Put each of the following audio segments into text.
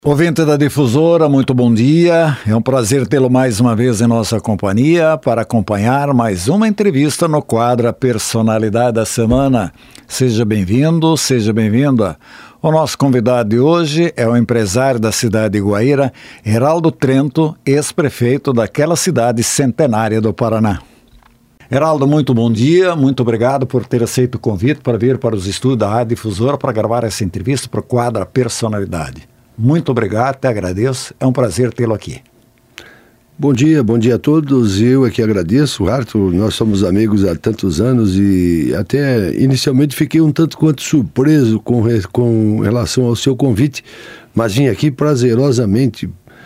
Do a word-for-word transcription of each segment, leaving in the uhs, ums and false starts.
Ouvinte da Difusora, muito bom dia. É um prazer tê-lo mais uma vez em nossa companhia para acompanhar mais uma entrevista no quadro A Personalidade da Semana. Seja bem-vindo, seja bem-vinda. O nosso convidado de hoje é o empresário da cidade de Guaíra, Heraldo Trento, ex-prefeito daquela cidade centenária do Paraná. Heraldo, muito bom dia, muito obrigado por ter aceito o convite para vir para os estúdios da Rádio Difusora para gravar essa entrevista para o quadro A Personalidade. Muito obrigado, te agradeço, é um prazer tê-lo aqui. Bom dia, bom dia a todos, eu é que agradeço, Arthur, nós somos amigos há tantos anos e até inicialmente fiquei um tanto quanto surpreso com, com relação ao seu convite, mas vim aqui prazerosamente,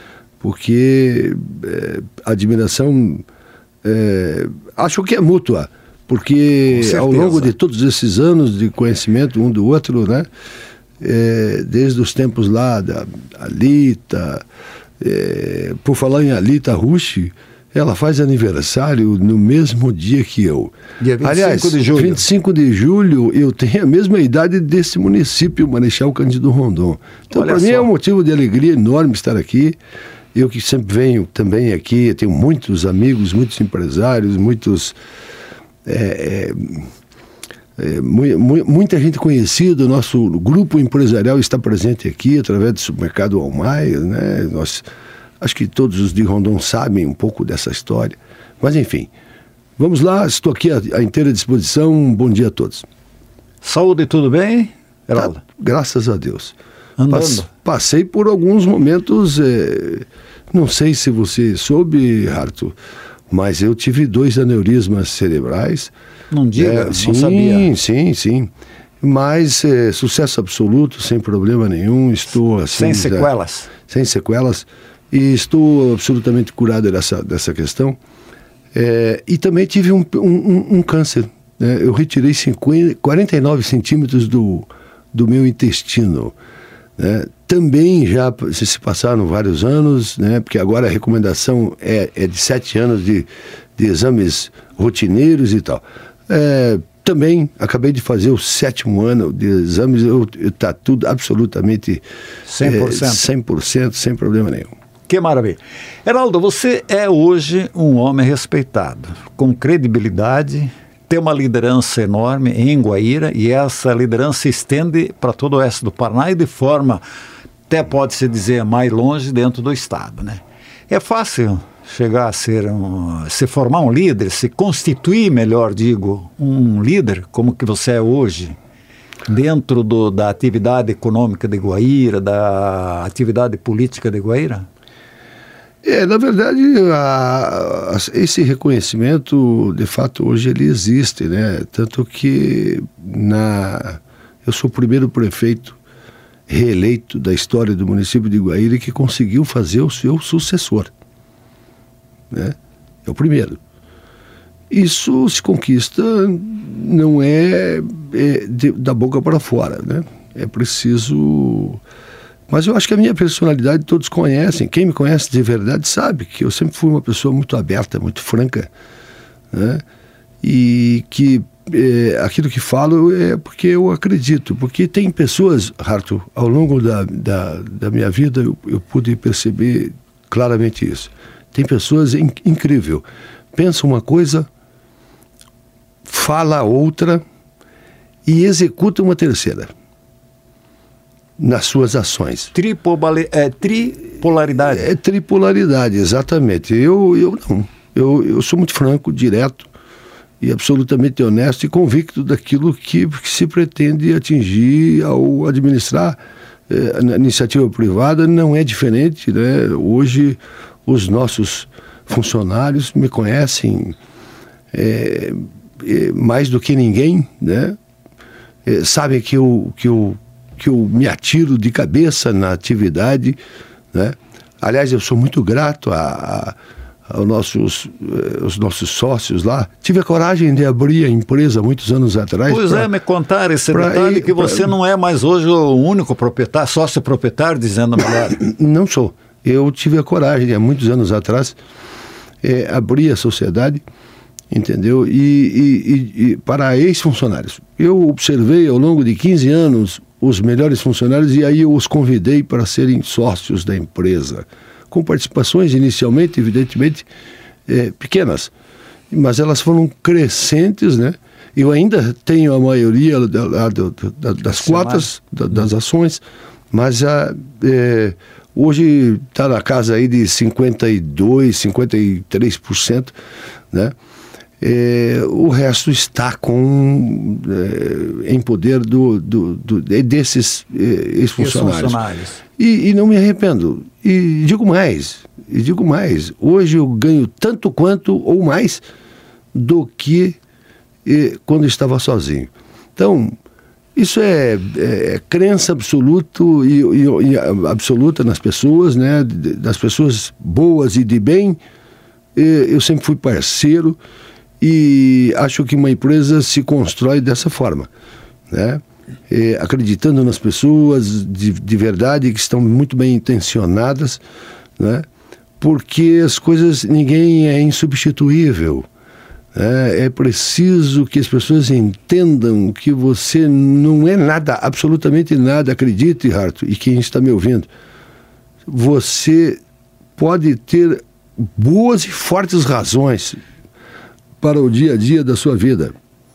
porque é, a admiração, é, acho que é mútua, porque ao longo de todos esses anos de conhecimento um do outro, né, É, desde os tempos lá da Alita, é, por falar em Alita Rushi, ela faz aniversário no mesmo dia que eu. Dia vinte e cinco Aliás, de julho. vinte e cinco de julho eu tenho a mesma idade desse município, Marechal Cândido Rondon. Então, para mim é um motivo de alegria enorme estar aqui. Eu que sempre venho também aqui, tenho muitos amigos, muitos empresários, muitos... É, é, É, mu- mu- muita gente conhecida, o nosso grupo empresarial está presente aqui através do supermercado Almaia, né? Nós, acho que todos os de Rondon sabem um pouco dessa história, mas enfim, vamos lá, estou aqui à, à inteira disposição. Bom dia a todos. Saúde, tudo bem, Heraldo? Tá, graças a Deus. Andando. Pas, passei por alguns momentos, é, não sei se você soube, Arthur, mas eu tive dois aneurismas cerebrais. Não diga, é, não sim, sabia. Sim, sim. Mas é, sucesso absoluto, sem problema nenhum. Estou assim... Sem sequelas. Já, sem sequelas. E estou absolutamente curado dessa, dessa questão. É, e também tive um, um, um câncer. Né? Eu retirei cinquenta, quarenta e nove centímetros do, do meu intestino. Né? Também já se, se passaram vários anos, né? Porque agora a recomendação é, é de sete anos de, de exames rotineiros e tal. É, também acabei de fazer o sétimo ano de exames, está tudo absolutamente cem por cento. É, cem por cento, sem problema nenhum. Que maravilha. Heraldo, você é hoje um homem respeitado, com credibilidade, tem uma liderança enorme em Guaíra e essa liderança se estende para todo o oeste do Paraná e de forma, até pode-se dizer, mais longe dentro do estado, né? É fácil chegar a ser um, se formar um líder, se constituir, melhor digo, um líder como que você é hoje, dentro do, da atividade econômica de Guaíra, da atividade política de Guaíra? É, na verdade, a, a, esse reconhecimento, de fato, hoje ele existe, né? Tanto que na, eu sou o primeiro prefeito reeleito da história do município de Guaíra que conseguiu fazer o seu sucessor. Né? É o primeiro. Isso se conquista, não é, é de, da boca para fora, né? É preciso... Mas eu acho que a minha personalidade todos conhecem. Quem me conhece de verdade sabe que eu sempre fui uma pessoa muito aberta, muito franca, né? E que é, aquilo que falo é porque eu acredito. Porque tem pessoas, Arthur, ao longo da, da, da minha vida eu, eu pude perceber claramente isso. Tem pessoas in, incrível. Pensa uma coisa, fala outra e executa uma terceira nas suas ações. Tripobali- é, tripolaridade. É tripolaridade, exatamente. Eu, eu não. Eu, eu sou muito franco, direto e absolutamente honesto e convicto daquilo que, que se pretende atingir ao administrar. É, a iniciativa privada não é diferente, né? Hoje os nossos funcionários me conhecem é, é, mais do que ninguém, né? É, sabem que eu, que eu que eu me atiro de cabeça na atividade, né? Aliás, eu sou muito grato a, a, aos nossos, eh, aos nossos sócios lá. Tive a coragem de abrir a empresa muitos anos atrás. Pois pra, é, me contar esse pra, detalhe que pra, você não é mais hoje o único proprietário, sócio proprietário, dizendo melhor. Não sou. Eu tive a coragem, há muitos anos atrás, é, abrir a sociedade, entendeu? E, e, e, e para ex-funcionários. Eu observei ao longo de quinze anos os melhores funcionários, e aí eu os convidei para serem sócios da empresa, com participações inicialmente, evidentemente, é, pequenas, mas elas foram crescentes, né? Eu ainda tenho a maioria da, da, da, das cotas, da, das ações, mas a, é, hoje está na casa aí de cinquenta e dois por cento, cinquenta e três por cento, né? É, o resto está com, é, em poder do, do, do, desses é, ex-funcionários. E, e não me arrependo. E digo mais, e digo mais, hoje eu ganho tanto quanto ou mais do que eh, quando estava sozinho. Então, isso é, é, é crença absoluta e, e, e absoluta nas pessoas, né? Das pessoas boas e de bem. Eh, eu sempre fui parceiro. E acho que uma empresa se constrói dessa forma, né? É, acreditando nas pessoas de, de verdade, que estão muito bem intencionadas, né? Porque as coisas, ninguém é insubstituível, né? É preciso que as pessoas entendam que você não é nada, absolutamente nada. Acredite, Arthur, e quem está me ouvindo, você pode ter boas e fortes razões para o dia a dia da sua vida,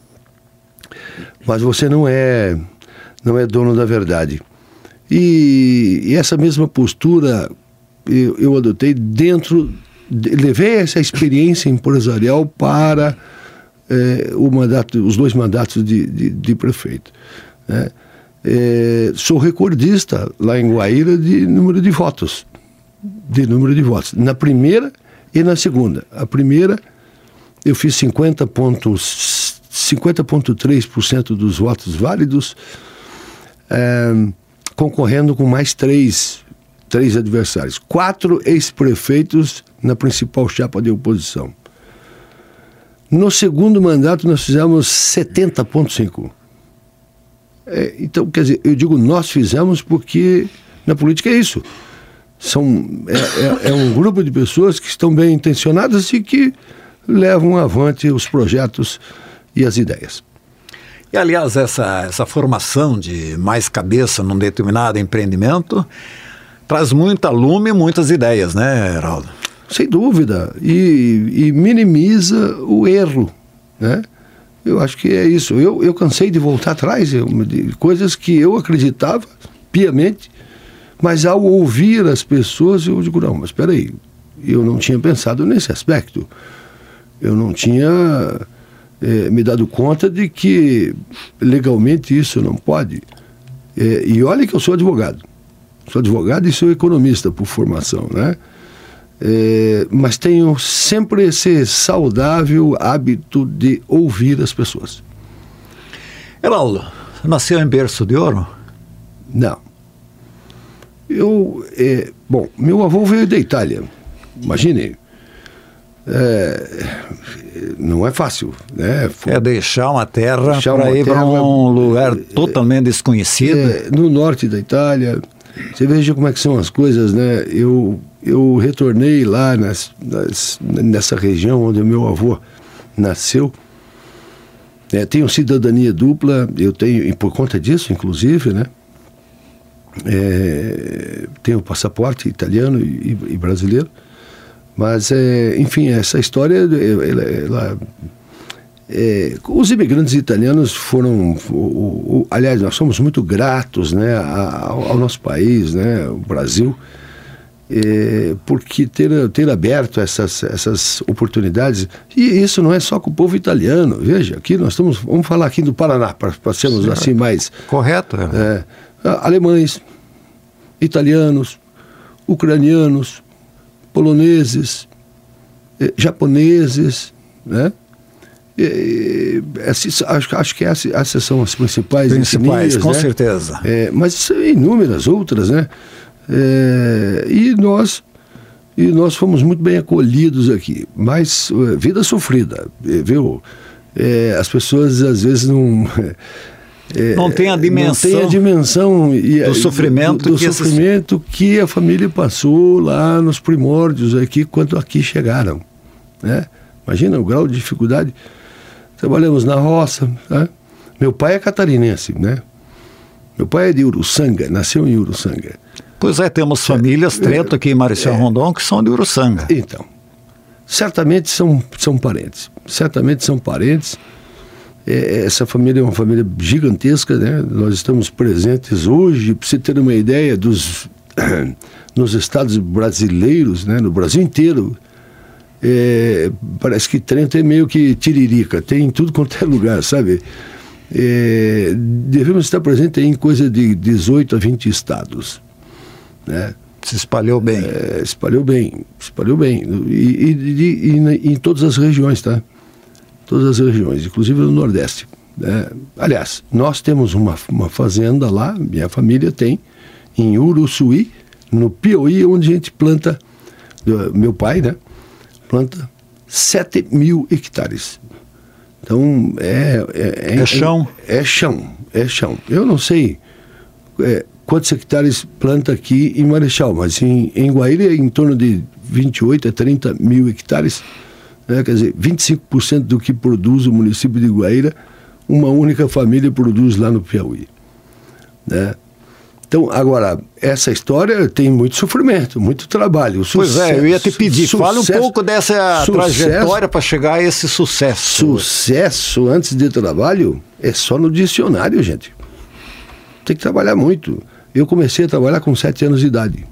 mas você não é não é dono da verdade. E, e essa mesma postura eu, eu adotei dentro, de, levei essa experiência empresarial para é, o mandato, os dois mandatos de, de, de prefeito, né? É, sou recordista lá em Guaíra de número de votos, de número de votos, na primeira e na segunda. A primeira eu fiz cinquenta vírgula três por cento dos votos válidos, é, concorrendo com mais três, três adversários. Quatro ex-prefeitos na principal chapa de oposição. No segundo mandato nós fizemos setenta vírgula cinco por cento. É, então, quer dizer, eu digo nós fizemos porque na política é isso. São, é, é, é um grupo de pessoas que estão bem intencionadas e que levam avante os projetos e as ideias. E, aliás, essa, essa formação de mais cabeça num determinado empreendimento traz muita lume e muitas ideias, né, Heraldo? Sem dúvida. E, e minimiza o erro, né? Eu acho que é isso. Eu, eu cansei de voltar atrás eu, de coisas que eu acreditava piamente, mas ao ouvir as pessoas, eu digo, não, mas espera aí, eu não tinha pensado nesse aspecto. Eu não tinha eh, me dado conta de que legalmente isso não pode. Eh, e olha que eu sou advogado. Sou advogado e sou economista por formação, né? Eh, mas tenho sempre esse saudável hábito de ouvir as pessoas. Heraldo, você nasceu em berço de ouro? Não. Eu, eh, bom, meu avô veio da Itália. Imagine. É, não é fácil, né? É deixar uma terra para ir para um lugar totalmente desconhecido. É, no norte da Itália. Você veja como é que são as coisas, né? Eu, eu retornei lá nas, nas, nessa região onde o meu avô nasceu. É, tenho cidadania dupla, eu tenho, e por conta disso, inclusive, né? É, tenho passaporte italiano e, e brasileiro. Mas, é, enfim, essa história, ela, ela, é, os imigrantes italianos foram, o, o, aliás, nós somos muito gratos, né, ao, ao nosso país, né, o Brasil, é, porque ter, ter aberto essas, essas oportunidades, e isso não é só com o povo italiano, veja, aqui nós estamos, vamos falar aqui do Paraná, para sermos Sim, assim mais... Correto. É, alemães, italianos, ucranianos, poloneses, eh, japoneses, né? E, esses, acho, acho que essas, essas são as principais Principais, etnias, com né? certeza. É, mas inúmeras outras, né? É, e nós e nós fomos muito bem acolhidos aqui, mas uh, vida sofrida, viu? É, as pessoas às vezes não... É, não tem a dimensão, não tem a dimensão e, do sofrimento, do, do que, sofrimento esses... que a família passou lá nos primórdios aqui, quando aqui chegaram, né? Imagina o grau de dificuldade. Trabalhamos na roça, né? Meu pai é catarinense, né? Meu pai é de Uruçanga, nasceu em Uruçanga. Pois é, temos famílias, Trento aqui em Marechal é, Rondon, que são de Uruçanga. Então, certamente são, são parentes, certamente são parentes. É, essa família é uma família gigantesca, né? Nós estamos presentes hoje, para você ter uma ideia, dos, nos estados brasileiros, né? No Brasil inteiro. É, parece que Trento é meio que tiririca, tem em tudo quanto é lugar, sabe? É, devemos estar presentes em coisa de dezoito a vinte estados, né? Se espalhou bem. É, espalhou bem, espalhou bem. E, e, e, e, e em todas as regiões, tá? Todas as regiões, inclusive no Nordeste, né? Aliás, nós temos uma, uma fazenda lá, minha família tem, em Uruçuí, no Piauí, onde a gente planta, meu pai, né? Planta sete mil hectares. Então, é... É, é, é chão? É, é chão, é chão. Eu não sei é, quantos hectares planta aqui em Marechal, mas em, em Guaíra é em torno de vinte e oito a trinta mil hectares. Né? Quer dizer, vinte e cinco por cento do que produz o município de Guaíra, uma única família produz lá no Piauí. Né? Então, agora, essa história tem muito sofrimento, muito trabalho. Sucesso, pois é, eu ia te pedir, sucesso, fala um pouco dessa sucesso, trajetória para chegar a esse sucesso. Sucesso antes de trabalho é só no dicionário, gente. Tem que trabalhar muito. Eu comecei a trabalhar com sete anos de idade.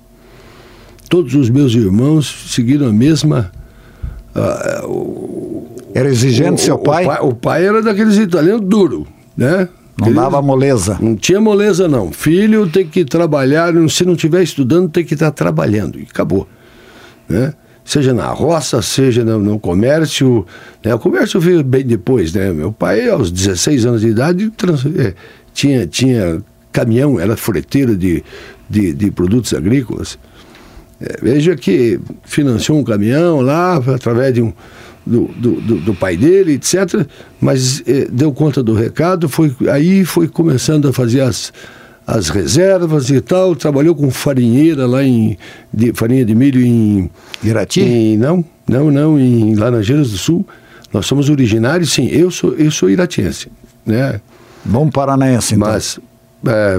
Todos os meus irmãos seguiram a mesma... Uh, o, era exigente o, seu pai? O pai? O pai era daqueles italianos duros, né? Não Eles, dava moleza. Não tinha moleza, não. Filho tem que trabalhar, se não estiver estudando, tem que estar trabalhando. E acabou. Né? Seja na roça, seja no, no comércio. Né? O comércio veio bem depois, né? Meu pai, aos dezesseis anos de idade, trans, é, tinha, tinha caminhão, era freteiro de, de, de produtos agrícolas. É, veja que financiou um caminhão lá, através de um... Do, do, do pai dele, etcétera. Mas eh, deu conta do recado, foi, aí foi começando a fazer as, as reservas e tal, trabalhou com farinheira lá em, de, farinha de milho em... Irati? Em, não, não, não, em Laranjeiras do Sul. Nós somos originários, sim, eu sou, eu sou iratiense, né? Bom paranaense, então. Mas... É,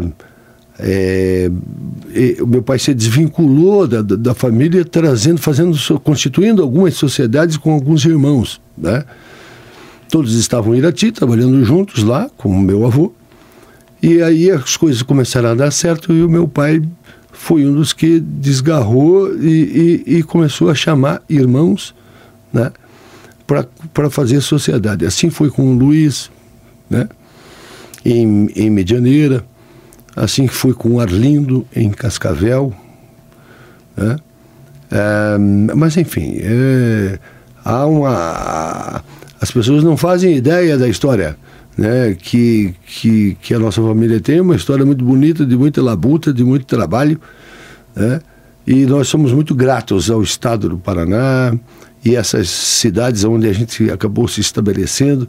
É, o meu pai se desvinculou da, da, da família, trazendo, fazendo, constituindo algumas sociedades com alguns irmãos, né? Todos estavam em Irati, trabalhando juntos lá, com o meu avô, e aí as coisas começaram a dar certo e o meu pai foi um dos que desgarrou e, e, e começou a chamar irmãos, né? Para fazer sociedade. Assim foi com o Luiz, né? Em, em Medianeira. Assim que foi com o Arlindo, em Cascavel. Né? É, mas, enfim, é, há uma... As pessoas não fazem ideia da história, né? que, que, que a nossa família tem, uma história muito bonita, de muita labuta, de muito trabalho. Né? E nós somos muito gratos ao estado do Paraná e essas cidades onde a gente acabou se estabelecendo.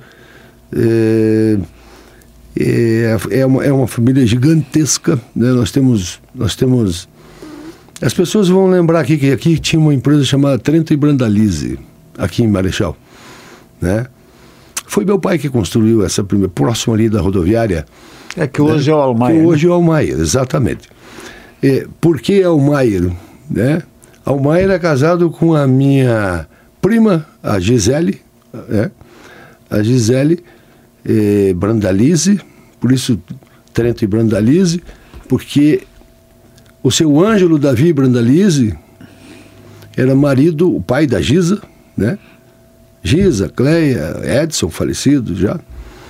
É, É, é, uma, é uma família gigantesca, né? Nós temos, nós temos... As pessoas vão lembrar aqui que aqui tinha uma empresa chamada Trento e Brandalize, aqui em Marechal, né? Foi meu pai que construiu essa primeira, próximo ali da rodoviária. É que hoje, né? É o Almayer. Que hoje né? É o Almayer, exatamente. É, por que Almayer? Né? Almayer é casado com a minha prima, a Gisele, né? A Gisele Eh, Brandalize, por isso Trento e Brandalize, porque o seu Ângelo Davi Brandalize era marido, o pai da Gisa, né? Gisa, Cleia, Edson, falecido já.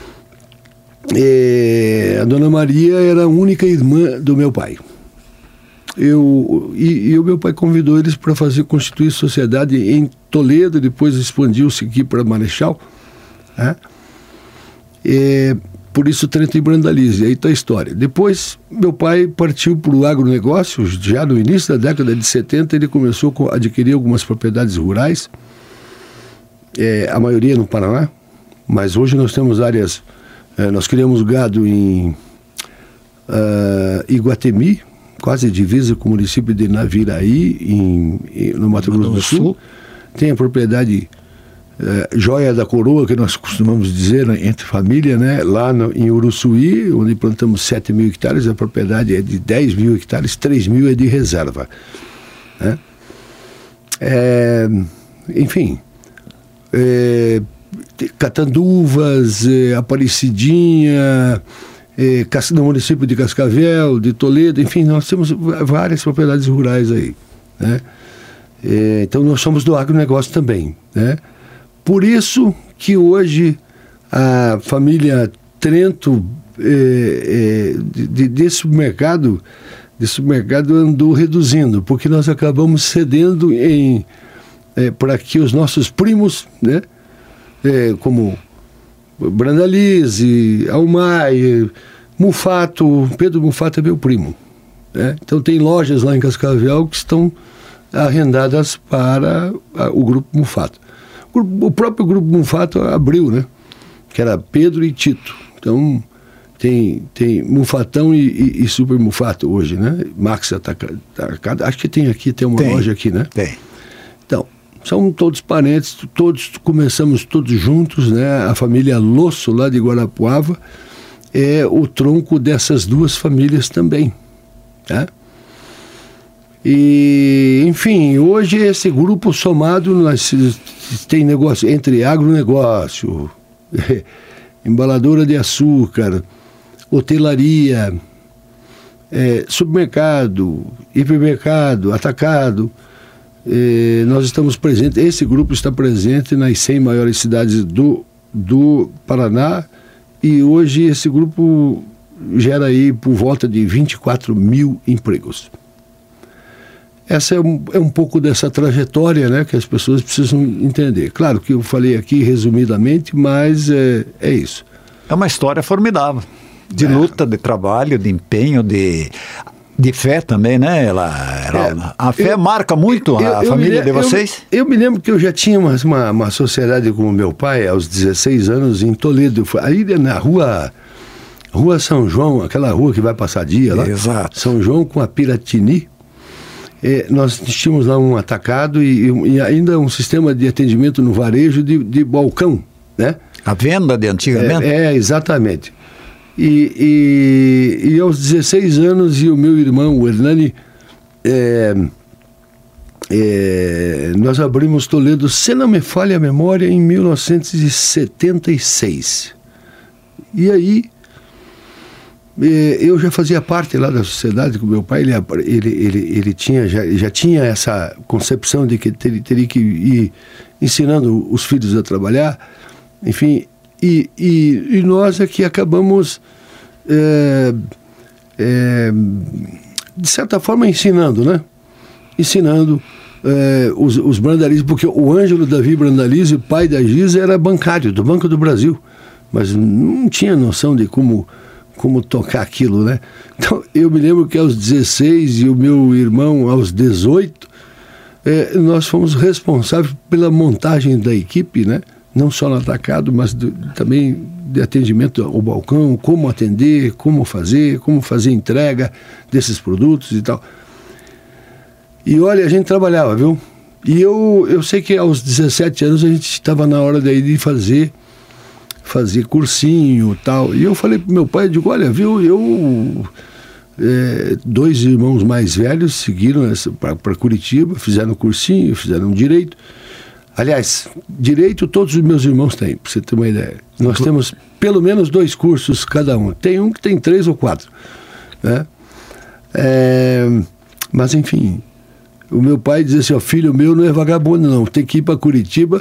E a dona Maria era a única irmã do meu pai. Eu, e, e o meu pai convidou eles para fazer constituir sociedade em Toledo, depois expandiu-se aqui para Marechal, né? É, por isso Trento e Brandalize, aí está a história. Depois meu pai partiu para o agronegócio, já no início da década de setenta ele começou a adquirir algumas propriedades rurais, é, a maioria no Paraná, mas hoje nós temos áreas, é, nós criamos gado em uh, Iguatemi, quase divisa com o município de Naviraí, em, em, no Mato Grosso do Sul. Tem a propriedade é, joia da coroa, que nós costumamos dizer, né, entre família, né, lá no, em Uruçuí, onde plantamos sete mil hectares, a propriedade é de dez mil hectares, três mil é de reserva. Né? É, enfim, é, Catanduvas, é, Aparecidinha, é, no município de Cascavel, de Toledo, enfim, nós temos várias propriedades rurais aí. Né? É, então nós somos do agronegócio também. Né? Por isso que hoje a família Trento, é, é, de, desse mercado, desse mercado andou reduzindo, porque nós acabamos cedendo em, é, para que os nossos primos, né, é, como Brandalize, Almai, Mufato, Pedro Mufato é meu primo. Né? Então tem lojas lá em Cascavel que estão arrendadas para a, o Grupo Mufato. O, o próprio Grupo Mufato abriu, né? Que era Pedro e Tito. Então tem, tem Mufatão e, e, e Super Mufato hoje, né? Max Atacado, acho que tem aqui, tem uma tem, loja aqui, né? Tem. Então, são todos parentes, todos começamos todos juntos, né? A família Losso, lá de Guarapuava, é o tronco dessas duas famílias também, tá? E, enfim, hoje esse grupo somado, nós tem negócio entre agronegócio, embaladora de açúcar, hotelaria, é, supermercado, hipermercado, atacado. É, nós estamos presentes, esse grupo está presente nas cem maiores cidades do, do Paraná, e hoje esse grupo gera aí por volta de vinte e quatro mil empregos. Essa é um, é um pouco dessa trajetória, né, que as pessoas precisam entender. Claro que eu falei aqui resumidamente, mas é, é isso. É uma história formidável, de é. luta, de trabalho, de empenho, de, de fé também, né? Ela, ela, é. A fé eu, marca muito eu, a eu família me, de vocês? Eu, eu me lembro que eu já tinha uma, uma, uma sociedade com o meu pai aos dezesseis anos em Toledo, aí na rua, rua São João, aquela rua que vai passar dia lá. Exato. São João com a Piratini. É, nós tínhamos lá um atacado e, e ainda um sistema de atendimento no varejo de, de balcão, né? A venda de antigamente? É, é exatamente. E, e, e aos dezesseis anos, e o meu irmão, o Hernani, é, é, nós abrimos Toledo, se não me falha a memória, em mil novecentos e setenta e seis. E aí, eu já fazia parte lá da sociedade com meu pai, ele, ele, ele, ele tinha, já, já tinha essa concepção de que teria, teria que ir ensinando os filhos a trabalhar, enfim, e, e, e nós aqui acabamos, é, é, de certa forma, ensinando, né? Ensinando é, os, os Brandalize, porque o Ângelo Davi Brandalize, pai da Giza, era bancário do Banco do Brasil, mas não tinha noção de como... como tocar aquilo, né? Então, eu me lembro que aos dezesseis e o meu irmão aos dezoito, é, nós fomos responsáveis pela montagem da equipe, né? Não só no atacado, mas do, também de atendimento ao balcão, como atender, como fazer, como fazer entrega desses produtos e tal. E olha, a gente trabalhava, viu? E eu, eu sei que aos dezessete anos a gente estava na hora daí de fazer fazer cursinho e tal, e eu falei pro meu pai, eu digo, olha, viu, eu é, dois irmãos mais velhos seguiram para Curitiba, fizeram cursinho, fizeram direito. Aliás, direito todos os meus irmãos têm, para você ter uma ideia. Nós temos pelo menos dois cursos cada um, tem um que tem três ou quatro, né? É, mas enfim, o meu pai dizia assim, ó, filho meu não é vagabundo não, tem que ir para Curitiba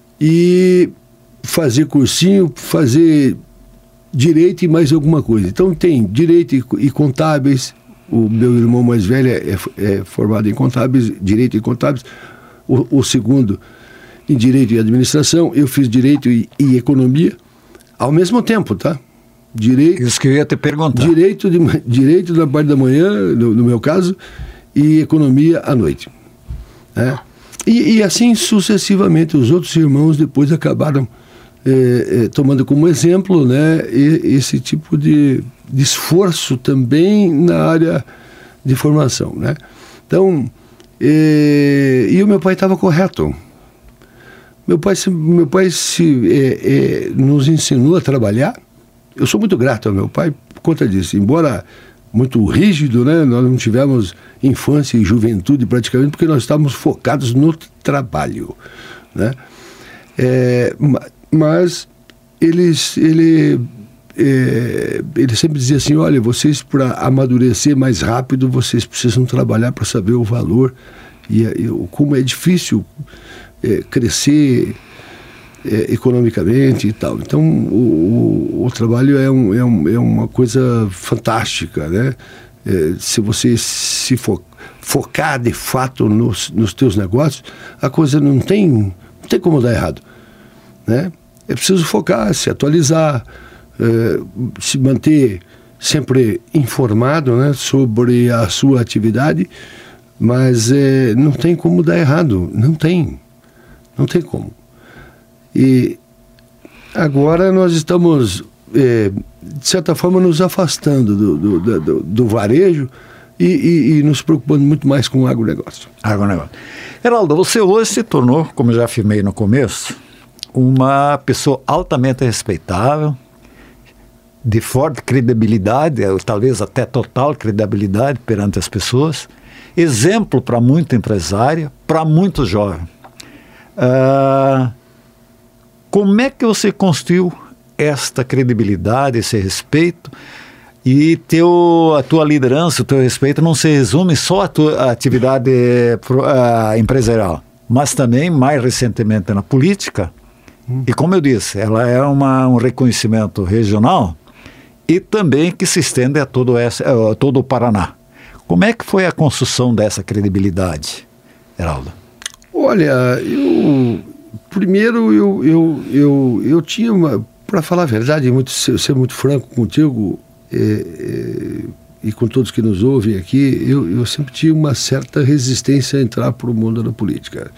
e fazer cursinho, fazer direito e mais alguma coisa. Então tem direito e, e contábeis, o meu irmão mais velho é, é formado em contábeis, direito e contábeis, o, o segundo em direito e administração, eu fiz direito e, e economia ao mesmo tempo, tá? Direito, isso que eu ia te perguntar. Direito, de, direito na parte da manhã, no, no meu caso, e economia à noite. Né? E, e assim sucessivamente, os outros irmãos depois acabaram É, é, tomando como exemplo, né, esse tipo de, de esforço também na área de formação, né? Então, é, e o meu pai estava correto. Meu pai, se, meu pai se, é, é, nos ensinou a trabalhar. Eu sou muito grato ao meu pai por conta disso. Embora muito rígido, né? Nós não tivemos infância e juventude praticamente, porque nós estávamos focados no trabalho, né? É, mas eles, ele, é, ele sempre dizia assim, olha, vocês para amadurecer mais rápido, vocês precisam trabalhar para saber o valor e, e como é difícil é, crescer é, economicamente e tal. Então o, o, o trabalho é, um, é, um, é uma coisa fantástica, né? É, se você se fo, focar de fato nos, nos teus negócios, a coisa não tem, não tem como dar errado, né? É preciso focar, se atualizar, é, se manter sempre informado, né, sobre a sua atividade, mas é, não tem como dar errado, não tem, não tem como. E agora nós estamos, é, de certa forma, nos afastando do, do, do, do varejo e, e, e nos preocupando muito mais com o agronegócio. Agronegócio. Heraldo, você hoje se tornou, como eu já afirmei no começo, uma pessoa altamente respeitável, de forte credibilidade, talvez até total credibilidade perante as pessoas, exemplo para muito empresário, para muito jovem. Uh, como é que você construiu esta credibilidade, esse respeito, e teu, a tua liderança, o teu respeito não se resume só à tua atividade uh, empresarial, mas também, mais recentemente, na política. E como eu disse, ela é uma, um reconhecimento regional e também que se estende a todo, esse, a todo o Paraná. Como é que foi a construção dessa credibilidade, Heraldo? Olha, eu primeiro eu, eu, eu, eu tinha uma, para falar a verdade, muito, ser, ser muito franco contigo é, é, e com todos que nos ouvem aqui, eu, eu sempre tinha uma certa resistência a entrar para o mundo da política.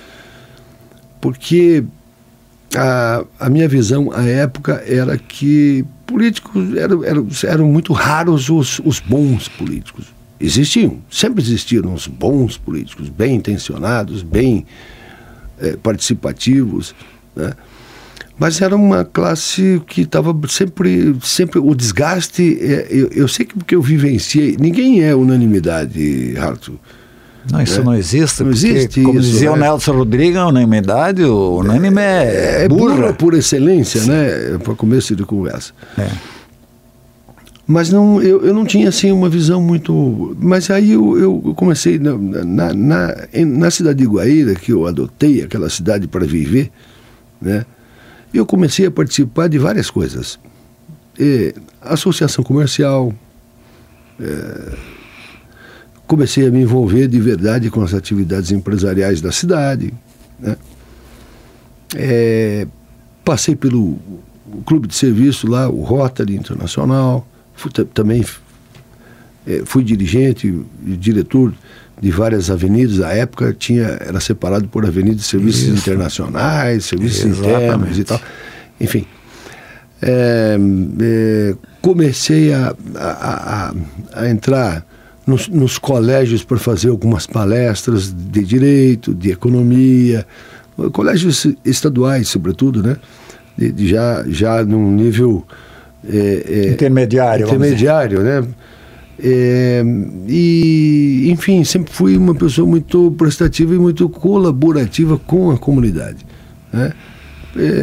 Porque A, a minha visão à época era que políticos eram, eram, eram muito raros os, os bons políticos. Existiam, sempre existiram os bons políticos, bem intencionados, bem é, participativos, né? Mas era uma classe que estava sempre, sempre o desgaste, é, eu, eu sei que porque eu vivenciei, ninguém é unanimidade, Arthur. Não, isso é. não existe. Não existe como isso, dizia né? o Nelson Rodrigues, a unanimidade, o unânime é, é, é burra. burra por excelência, sim, né? Para começo de conversa. É. Mas não, eu, eu não tinha assim uma visão muito... Mas aí eu, eu comecei na, na, na, na cidade de Guaíra, que eu adotei, aquela cidade para viver, né? Eu comecei a participar de várias coisas. É, associação comercial... É, comecei a me envolver de verdade com as atividades empresariais da cidade, né? É, passei pelo clube de serviço lá, o Rotary Internacional, fui, também é, fui dirigente e diretor de várias avenidas. À época tinha, era separado por avenidas de serviços Isso. internacionais, serviços Exatamente. internos e tal. Enfim, é, é, comecei a, a, a, a entrar Nos, nos colégios para fazer algumas palestras de direito, de economia, colégios estaduais, sobretudo, né? De, de já, já num nível é, é, intermediário, intermediário, né? É, e, enfim, sempre fui uma pessoa muito prestativa e muito colaborativa com a comunidade, né? É,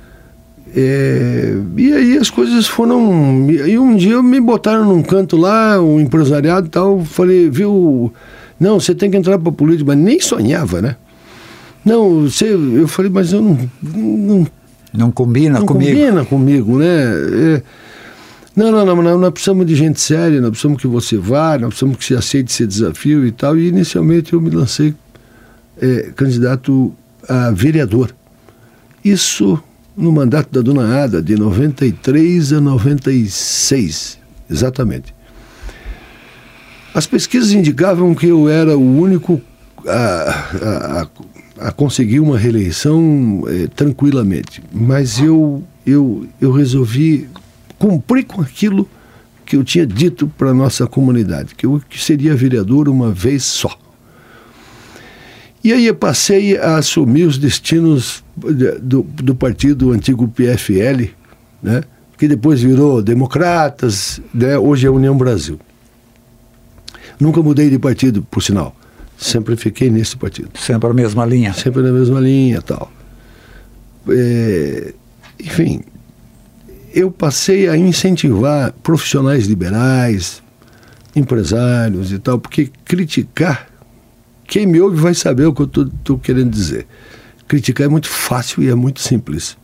É, e aí as coisas foram... E um dia me botaram num canto lá, um empresariado e tal, falei, viu, não, você tem que entrar para a política, mas nem sonhava, né? Não, você, eu falei, mas eu não... Não, não combina não comigo. Não combina comigo, né? É, não, não, não, não, nós precisamos de gente séria, nós precisamos que você vá, nós precisamos que você aceite esse desafio e tal. E inicialmente eu me lancei é, candidato a vereador. Isso... no mandato da Dona Ada, de noventa e três a noventa e seis, exatamente. As pesquisas indicavam que eu era o único a, a, a conseguir uma reeleição eh, tranquilamente, mas eu, eu, eu resolvi cumprir com aquilo que eu tinha dito para a nossa comunidade, que eu seria vereador uma vez só. E aí eu passei a assumir os destinos do, do partido antigo P F L, né? Que depois virou Democratas, né? Hoje é União Brasil. Nunca mudei de partido, por sinal. Sempre fiquei nesse partido. Sempre a mesma linha. Sempre na mesma linha e tal. É, enfim, eu passei a incentivar profissionais liberais, empresários e tal, porque criticar, quem me ouve vai saber o que eu estou querendo dizer. Criticar é muito fácil e é muito simples.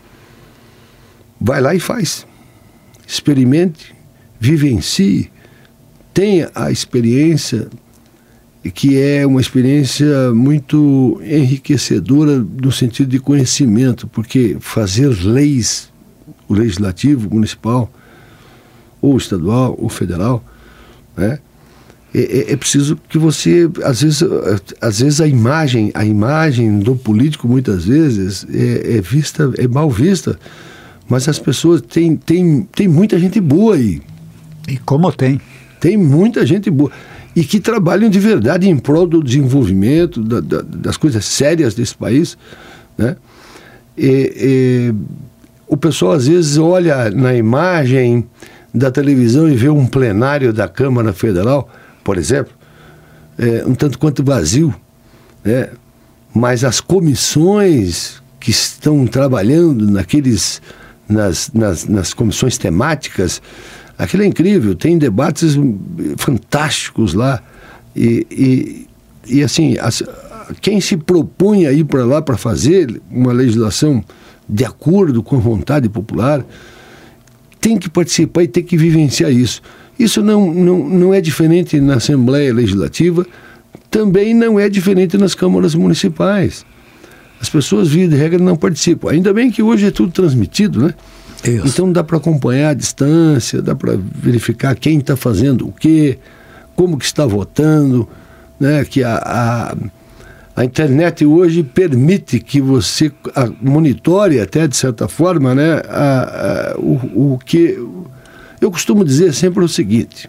Vai lá e faz. Experimente, vivencie, tenha a experiência, que é uma experiência muito enriquecedora no sentido de conhecimento, porque fazer leis, o legislativo, municipal, ou estadual, ou federal, né, é, é preciso que você, às vezes, às vezes a imagem, a imagem do político, muitas vezes, é, é vista, é mal vista, mas as pessoas, tem, tem, tem muita gente boa aí. E como tem? Tem muita gente boa. E que trabalham de verdade em prol do desenvolvimento, da, da, das coisas sérias desse país, né? E, e, o pessoal às vezes olha na imagem da televisão e vê um plenário da Câmara Federal, por exemplo, é, um tanto quanto vazio, né? Mas as comissões que estão trabalhando naqueles, nas, nas, nas comissões temáticas, aquilo é incrível, tem debates fantásticos lá e, e, e assim, as, quem se propõe a ir para lá para fazer uma legislação de acordo com a vontade popular tem que participar e tem que vivenciar isso. Isso não, não, não é diferente na Assembleia Legislativa, também não é diferente nas câmaras municipais. As pessoas, via de regra, não participam. Ainda bem que hoje é tudo transmitido, né? Isso. Então dá para acompanhar a distância, dá para verificar quem está fazendo o quê, como que está votando, né? Que a, a, a internet hoje permite que você a, monitore até de certa forma, né? A, a, o, o que eu costumo dizer sempre o seguinte,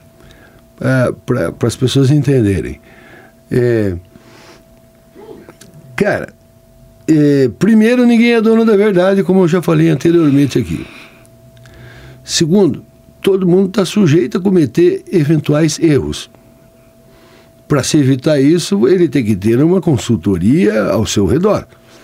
para as pessoas entenderem. É, cara, É, primeiro, ninguém é dono da verdade, como eu já falei anteriormente aqui. Segundo, todo mundo está sujeito a cometer eventuais erros. Para se evitar isso, ele tem que ter uma consultoria ao seu redor.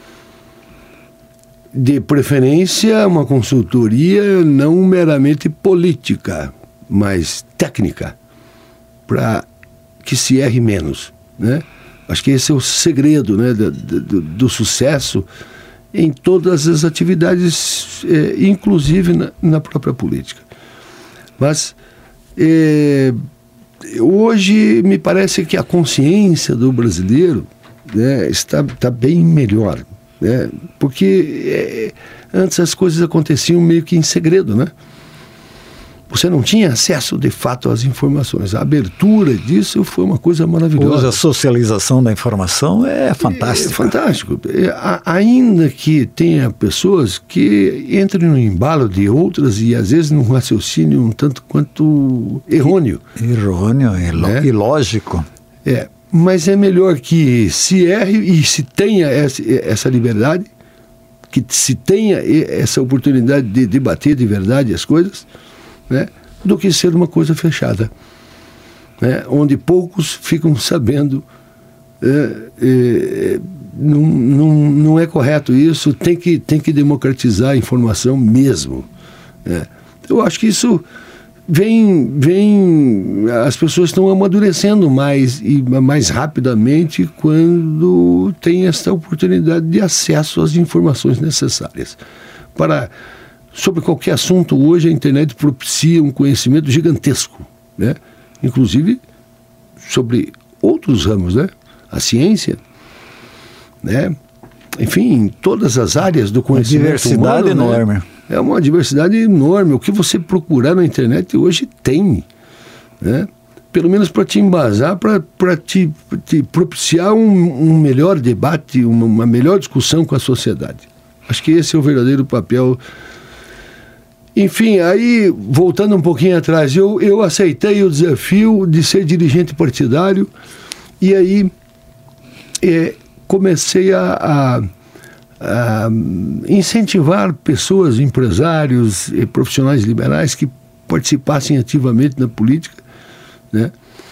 De preferência, uma consultoria não meramente política, mas técnica, para que se erre menos, né? Acho que esse é o segredo, né, do, do, do sucesso em todas as atividades, é, inclusive na, na própria política. Mas é, hoje me parece que a consciência do brasileiro, né, está, está bem melhor, né, porque é, antes as coisas aconteciam meio que em segredo, né? Você não tinha acesso, de fato, às informações. A abertura disso foi uma coisa maravilhosa. Hoje a socialização da informação é fantástica. É fantástico. É, a, ainda que tenha pessoas que entrem no embalo de outras e, às vezes, num raciocínio um tanto quanto errôneo. Errôneo, né? Ilógico. É, mas é melhor que se erre e se tenha essa, essa liberdade, que se tenha essa oportunidade de debater de verdade as coisas, né, do que ser uma coisa fechada, né, onde poucos ficam sabendo. É, é, não, não, não é correto isso, tem que, tem que democratizar a informação mesmo, né. Eu acho que isso vem, vem as pessoas estão amadurecendo mais e mais rapidamente quando tem essa oportunidade de acesso às informações necessárias para... Sobre qualquer assunto, hoje a internet propicia um conhecimento gigantesco, né? Inclusive sobre outros ramos, né? A ciência, né? Enfim, todas as áreas do conhecimento uma diversidade humano, enorme. Né? É uma diversidade enorme. O que você procurar na internet hoje tem, né? Pelo menos para te embasar, para te, te propiciar um, um melhor debate, uma, uma melhor discussão com a sociedade. Acho que esse é o verdadeiro papel. Enfim, aí, voltando um pouquinho atrás, eu, eu aceitei o desafio de ser dirigente partidário e aí é, comecei a, a, a incentivar pessoas, empresários e profissionais liberais que participassem ativamente na política, né?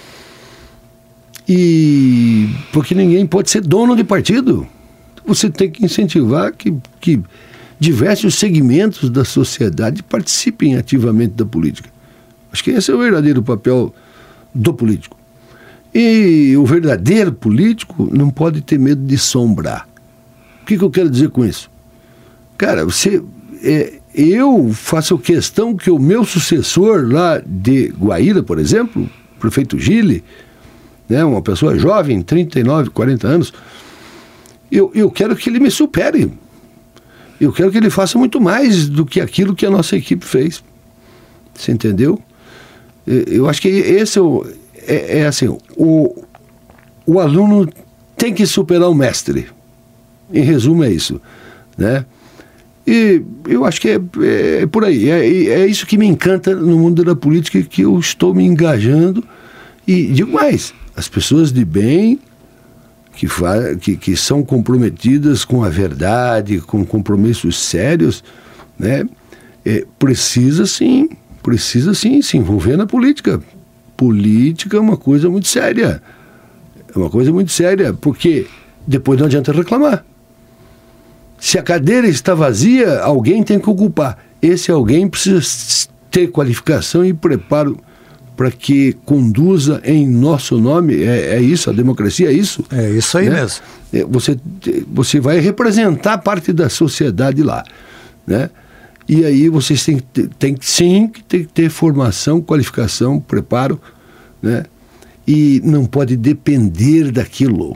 E porque ninguém pode ser dono de partido. Você tem que incentivar que, que diversos segmentos da sociedade participem ativamente da política. Acho que esse é o verdadeiro papel do político. E o verdadeiro político não pode ter medo de sombrar. O que, que eu quero dizer com isso? Cara, você, é, eu faço questão que o meu sucessor lá de Guaíra, por exemplo, o prefeito Gili, né, uma pessoa jovem, trinta e nove, quarenta anos, eu, eu quero que ele me supere. Eu quero que ele faça muito mais do que aquilo que a nossa equipe fez. Você entendeu? Eu acho que esse é, o, é, é assim, o, o aluno tem que superar o mestre. Em resumo, é isso, né? E eu acho que é, é, é por aí. É, é isso que me encanta no mundo da política, que eu estou me engajando. E digo mais, as pessoas de bem, que, fa- que, que são comprometidas com a verdade, com compromissos sérios, né? É, precisa sim, precisa sim se envolver na política. Política é uma coisa muito séria. É uma coisa muito séria, porque depois não adianta reclamar. Se a cadeira está vazia, alguém tem que ocupar. Esse alguém precisa ter qualificação e preparo para que conduza em nosso nome. É, é isso, a democracia é isso. É isso aí, né? Mesmo. É, você, você vai representar parte da sociedade lá, né? E aí vocês têm, têm sim que ter, ter formação, qualificação, preparo, né? E não pode depender daquilo.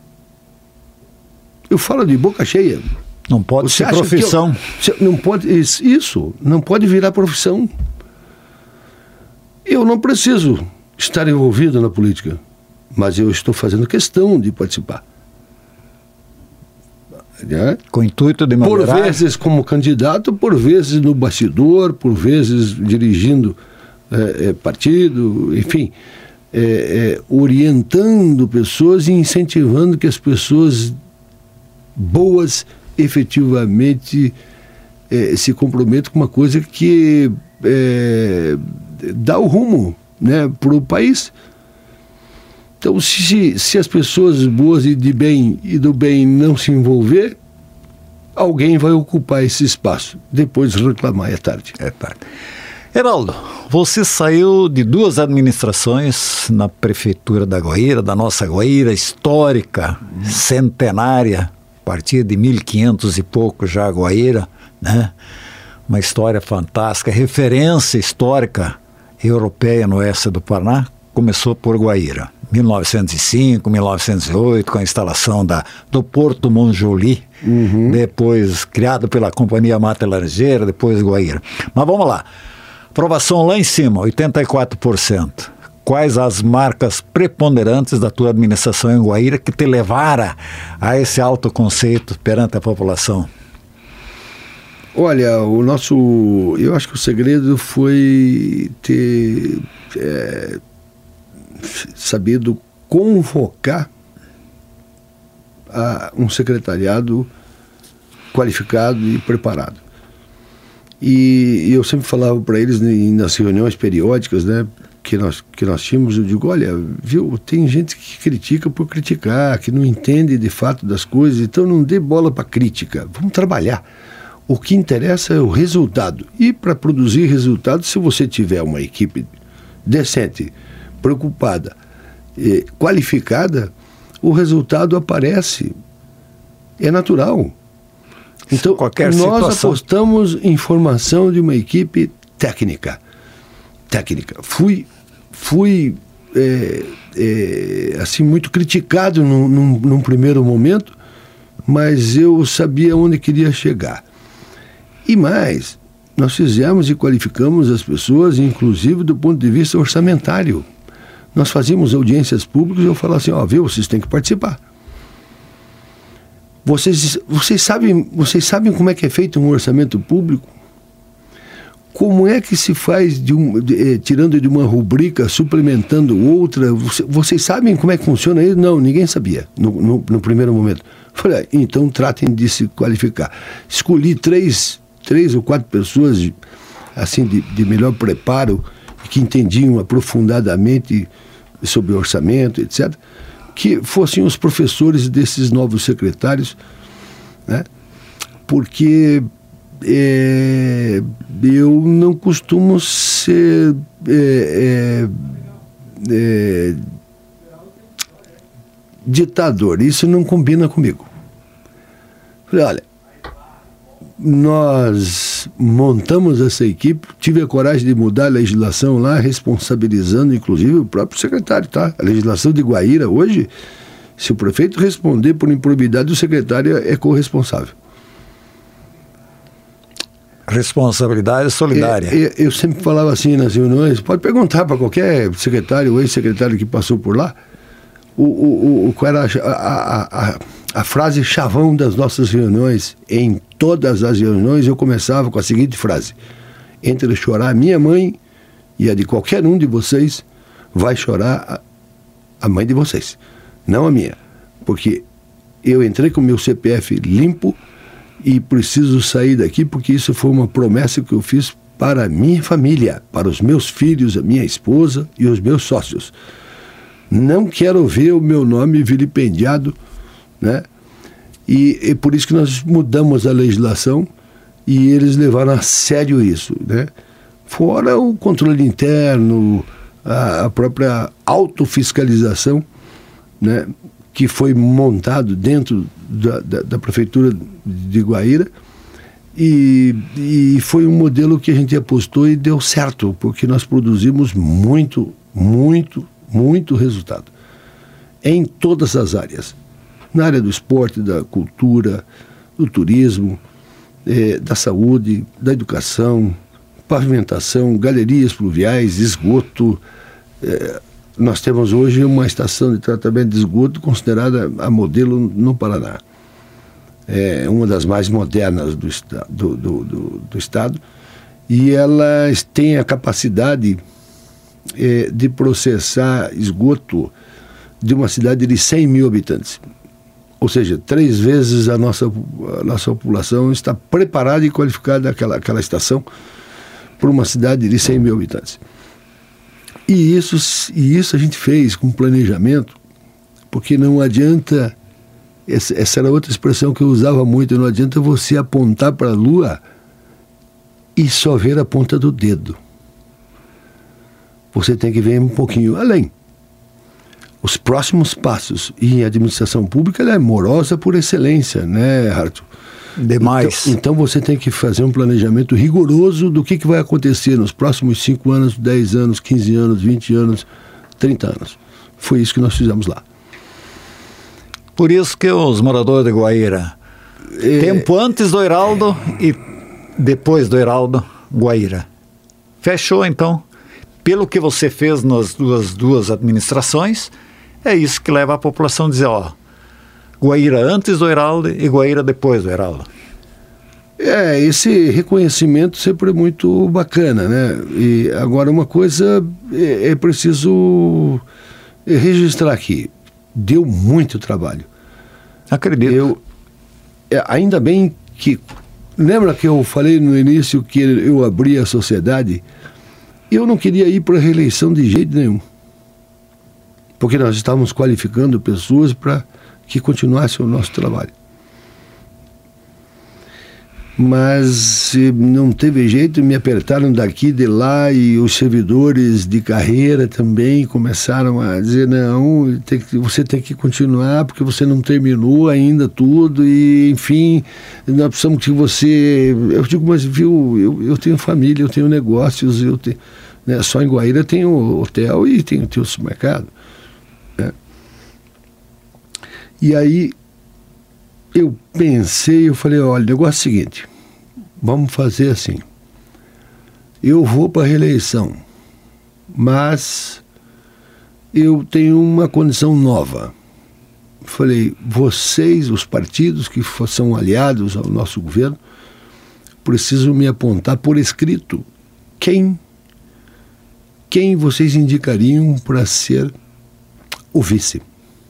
Eu falo de boca cheia. Não pode Você ser profissão. Eu, não pode, isso, não pode virar profissão. Eu não preciso estar envolvido na política, mas eu estou fazendo questão de participar. Né? Com o intuito de melhorar. Por vezes como candidato, por vezes no bastidor, por vezes dirigindo é, é, partido, enfim, é, é, orientando pessoas e incentivando que as pessoas boas efetivamente é, se comprometam com uma coisa que é, dá o rumo, né, para o país. Então, se, se as pessoas boas e de bem e do bem não se envolver, alguém vai ocupar esse espaço. Depois reclamar é tarde. É tarde. Heraldo, você saiu de duas administrações na prefeitura da Guaíra, da nossa Guaíra histórica, hum. centenária, a partir de mil e quinhentos e pouco já a Guaíra, né? Uma história fantástica, referência histórica europeia no oeste do Paraná, começou por Guaíra. mil novecentos e cinco, mil novecentos e oito, com a instalação da, do Porto Monjoly, uhum. depois criado pela Companhia Mata Laranjeira, depois Guaíra. Mas vamos lá, aprovação lá em cima, oitenta e quatro por cento. Quais as marcas preponderantes da tua administração em Guaíra que te levaram a esse alto conceito perante a população? Olha, o nosso, eu acho que o segredo foi ter é, sabido convocar a, um secretariado qualificado e preparado. E, e eu sempre falava para eles nas reuniões periódicas, né, que nós, que nós tínhamos, eu digo, olha, viu, tem gente que critica por criticar, que não entende de fato das coisas, então não dê bola para crítica, vamos trabalhar. O que interessa é o resultado. E para produzir resultado, se você tiver uma equipe decente, preocupada, eh, qualificada, o resultado aparece. É natural. Então, Qualquer nós situação. apostamos em formação de uma equipe técnica. Técnica. Fui, fui é, é, assim, muito criticado num, num, num primeiro momento, mas eu sabia onde queria chegar. E mais, nós fizemos e qualificamos as pessoas, inclusive do ponto de vista orçamentário. Nós fazíamos audiências públicas e eu falava assim, ó, viu, vocês têm que participar. Vocês, vocês, sabem, vocês sabem como é que é feito um orçamento público? como é que se faz, de um, de, eh, tirando de uma rubrica, suplementando outra? Você, vocês sabem como é que funciona isso? Não, ninguém sabia no, no, no primeiro momento. Falei, ah, então tratem de se qualificar. Escolhi três, três ou quatro pessoas assim, de, de melhor preparo, que entendiam aprofundadamente sobre orçamento, etcétera, que fossem os professores desses novos secretários, né? Porque é, eu não costumo ser é, é, é, ditador, isso não combina comigo. Falei, olha, nós montamos essa equipe, tive a coragem de mudar a legislação lá, responsabilizando inclusive o próprio secretário, tá? A legislação de Guaíra hoje, se o prefeito responder por improbidade, o secretário é corresponsável. Responsabilidade solidária. É, é, eu sempre falava assim nas reuniões, pode perguntar para qualquer secretário ou ex-secretário que passou por lá, o, o, o, qual era a, a, a, a frase chavão das nossas reuniões. Em todas as reuniões eu começava com a seguinte frase: entre chorar a minha mãe e a de qualquer um de vocês, vai chorar a, a mãe de vocês, não a minha, porque eu entrei com o meu C P F limpo e preciso sair daqui porque isso foi uma promessa que eu fiz para a minha família, para os meus filhos, a minha esposa e os meus sócios. Não quero ver o meu nome vilipendiado, né? E é por isso que nós mudamos a legislação e eles levaram a sério isso, né? Fora o controle interno, a, a própria autofiscalização, né? Que foi montado dentro da, da, da Prefeitura de Guaíra, e, e foi um modelo que a gente apostou e deu certo, porque nós produzimos muito, muito, muito resultado em todas as áreas, na área do esporte, da cultura, do turismo, eh, da saúde, da educação, pavimentação, galerias pluviais, esgoto. Eh, nós temos hoje uma estação de tratamento de esgoto considerada a modelo no Paraná. É uma das mais modernas do, do, do, do, do estado, e elas têm a capacidade é, de processar esgoto de uma cidade de cem mil habitantes. Ou seja, três vezes a nossa, a nossa população está preparada e qualificada, aquela, aquela estação, para uma cidade de cem mil habitantes. E isso, e isso a gente fez com planejamento, porque não adianta, essa, essa era outra expressão que eu usava muito, não adianta você apontar para a lua e só ver a ponta do dedo. Você tem que ver um pouquinho além. Os próximos passos, e a administração pública ela é morosa por excelência, né, Arthur? Demais. Então, então você tem que fazer um planejamento rigoroso do que, que vai acontecer nos próximos cinco anos, dez anos, quinze anos, vinte anos, trinta anos. Foi isso que nós fizemos lá. Por isso que os moradores de Guaíra, é... tempo antes do Heraldo e depois do Heraldo, Guaíra. Fechou, então. Pelo que você fez nas duas, duas administrações, é isso que leva a população a dizer, ó, Guaíra antes do Heraldo e Guaíra depois do Heraldo. É, esse reconhecimento sempre é muito bacana, né? E agora uma coisa é, é preciso registrar aqui. Deu muito trabalho. Acredito. Eu, é, ainda bem que... Lembra que eu falei no início que eu abri a sociedade? Eu não queria ir para a reeleição de jeito nenhum. Porque nós estávamos qualificando pessoas para que continuasse o nosso trabalho. Mas não teve jeito, me apertaram daqui e de lá, e os servidores de carreira também começaram a dizer, não, tem que, você tem que continuar porque você não terminou ainda tudo, e enfim, nós precisamos que você... Eu digo, mas viu, eu, eu tenho família, eu tenho negócios, eu tenho, né, só em Guaíra tem o hotel e tem, tem o supermercado. Né? E aí eu pensei, eu falei, olha, o negócio é o seguinte, vamos fazer assim, eu vou para a reeleição, mas eu tenho uma condição nova. Falei, vocês, os partidos que são aliados ao nosso governo, precisam me apontar por escrito quem, quem vocês indicariam para ser o vice?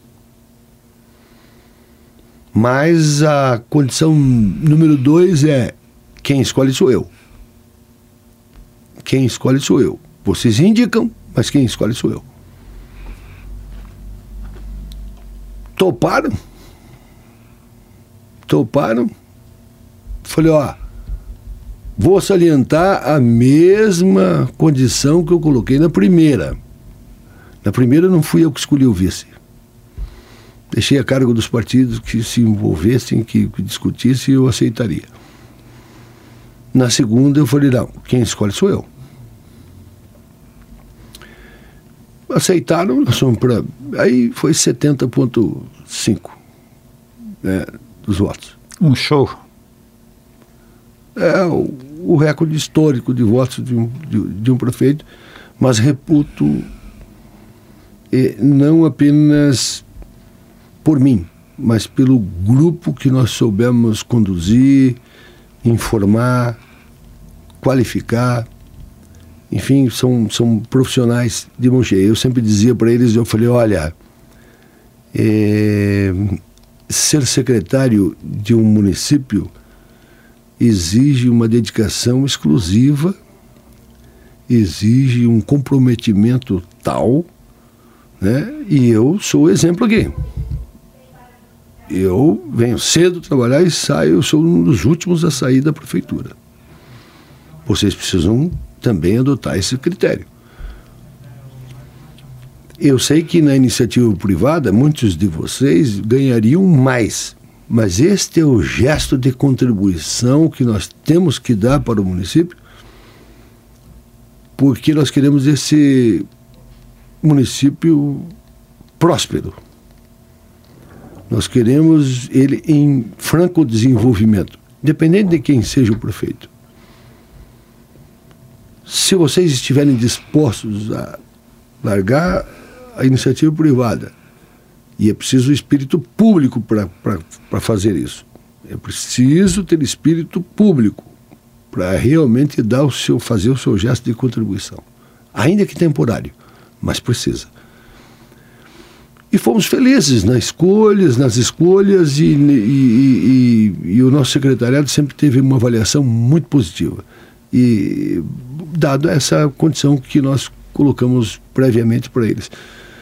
Mas a condição número dois é: quem escolhe sou eu. Quem escolhe sou eu. Vocês indicam, mas quem escolhe sou eu. Toparam? Toparam? Falei, ó, vou salientar a mesma condição que eu coloquei na primeira. Na primeira não fui eu que escolhi o vice. Deixei a cargo dos partidos que se envolvessem, que, que discutissem, eu aceitaria. Na segunda eu falei, não, quem escolhe sou eu. Aceitaram, nós fomos para... Aí foi setenta vírgula cinco, né, dos votos. Um show. É o, o recorde histórico de votos de um, de, de um prefeito, mas reputo eh, não apenas por mim, mas pelo grupo que nós soubemos conduzir, informar, qualificar. Enfim, são, são profissionais de mão cheia. Eu sempre dizia para eles, eu falei, olha, é, ser secretário de um município exige uma dedicação exclusiva, exige um comprometimento tal, né? E eu sou o exemplo aqui. Eu venho cedo trabalhar e saio, eu sou um dos últimos a sair da prefeitura. Vocês precisam também adotar esse critério. Eu sei que na iniciativa privada muitos de vocês ganhariam mais, mas este é o gesto de contribuição que nós temos que dar para o município, porque nós queremos esse município próspero. Nós queremos ele em franco desenvolvimento, independente de quem seja o prefeito. Se vocês estiverem dispostos a largar a iniciativa privada, e é preciso espírito público para fazer isso, é preciso ter espírito público para realmente dar o seu, fazer o seu gesto de contribuição, ainda que temporário, mas precisa. E fomos felizes nas escolhas, nas escolhas, e, e, e, e o nosso secretariado sempre teve uma avaliação muito positiva. E dado essa condição que nós colocamos previamente para eles.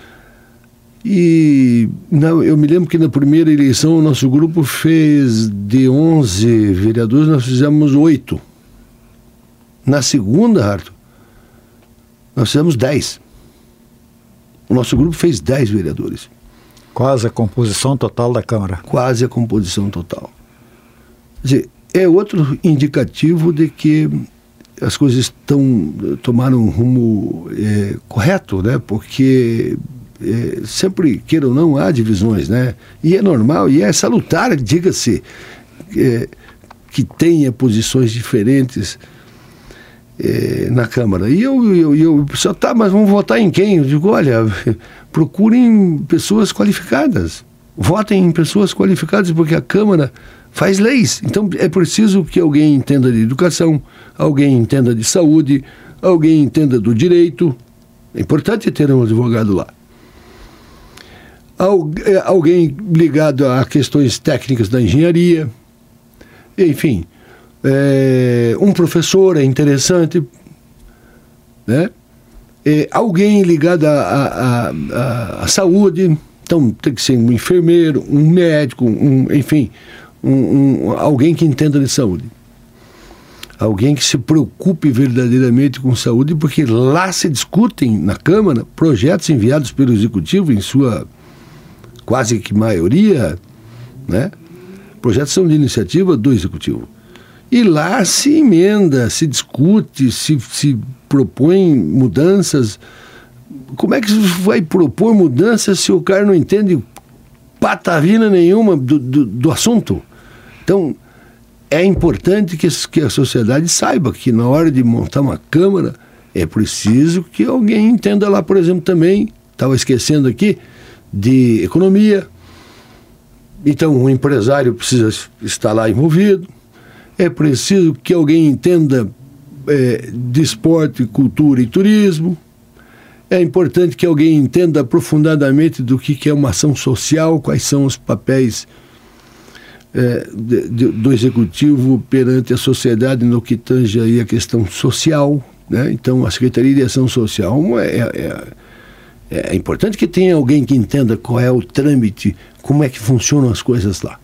E não, eu me lembro que na primeira eleição o nosso grupo fez de onze vereadores, nós fizemos oito. Na segunda, Arthur, nós fizemos dez. O nosso grupo fez dez vereadores. Quase a composição total da Câmara. Quase a composição total. Quer dizer, é outro indicativo de que as coisas estão, tomaram um rumo é, correto, né? Porque é, sempre, queira ou não, há divisões, né? E é normal, e é salutar, diga-se, é, que tenha posições diferentes é, na Câmara. E eu, eu, eu só tá, mas vamos votar em quem? Eu digo, olha, procurem pessoas qualificadas. Votem em pessoas qualificadas, porque a Câmara faz leis. Então é preciso que alguém entenda de educação, alguém entenda de saúde, alguém entenda do direito. É importante ter um advogado lá. Algu- alguém ligado a questões técnicas da engenharia. Enfim, é, um professor é interessante, né? É, alguém ligado à saúde. Então tem que ser um enfermeiro, um médico, um, enfim, um, um, alguém que entenda de saúde. Alguém que se preocupe verdadeiramente com saúde, porque lá se discutem na Câmara projetos enviados pelo Executivo, em sua quase que maioria, né? Projetos são de iniciativa do Executivo. E lá se emenda, se discute, se, se propõe mudanças. Como é que você vai propor mudanças se o cara não entende patavina nenhuma do, do, do assunto? Então, é importante que, que a sociedade saiba que na hora de montar uma Câmara é preciso que alguém entenda lá, por exemplo, também, estava esquecendo aqui, de economia. Então, um empresário precisa estar lá envolvido. É preciso que alguém entenda é, de esporte, cultura e turismo. É importante que alguém entenda aprofundadamente do que, que é uma ação social, quais são os papéis é, de, de, do executivo perante a sociedade no que tange aí a questão social, né? Então, a Secretaria de Ação Social é, é, é importante que tenha alguém que entenda qual é o trâmite, como é que funcionam as coisas lá.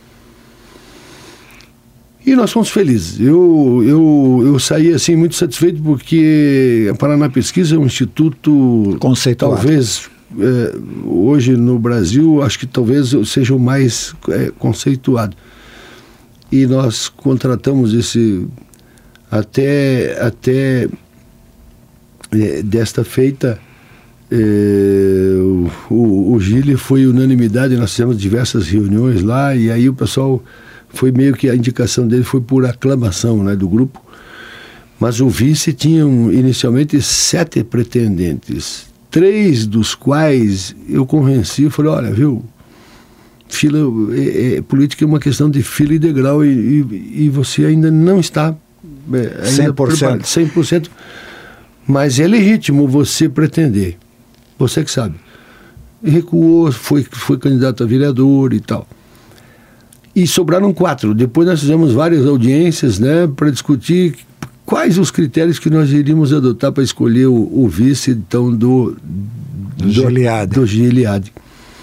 E nós fomos felizes. Eu, eu, eu saí assim muito satisfeito porque a Paraná Pesquisa é um instituto conceituado. Talvez é, hoje no Brasil, acho que talvez seja o mais é, conceituado. E nós contratamos esse até, até é, desta feita é, o, o, o Gile foi unanimidade, nós fizemos diversas reuniões lá e aí o pessoal foi meio que a indicação dele foi por aclamação, né, do grupo, mas o vice tinha inicialmente sete pretendentes, três dos quais eu convenci, eu falei, olha, viu, fila, é, é, política é uma questão de fila e degrau e, e, e você ainda não está é, ainda cem por cento. cem por cento, mas é legítimo você pretender, você que sabe. E recuou, foi, foi candidato a vereador e tal. E sobraram quatro. Depois nós fizemos várias audiências, né, para discutir quais os critérios que nós iríamos adotar para escolher o, o vice, então, do, do, do Gilead. Do Gilead.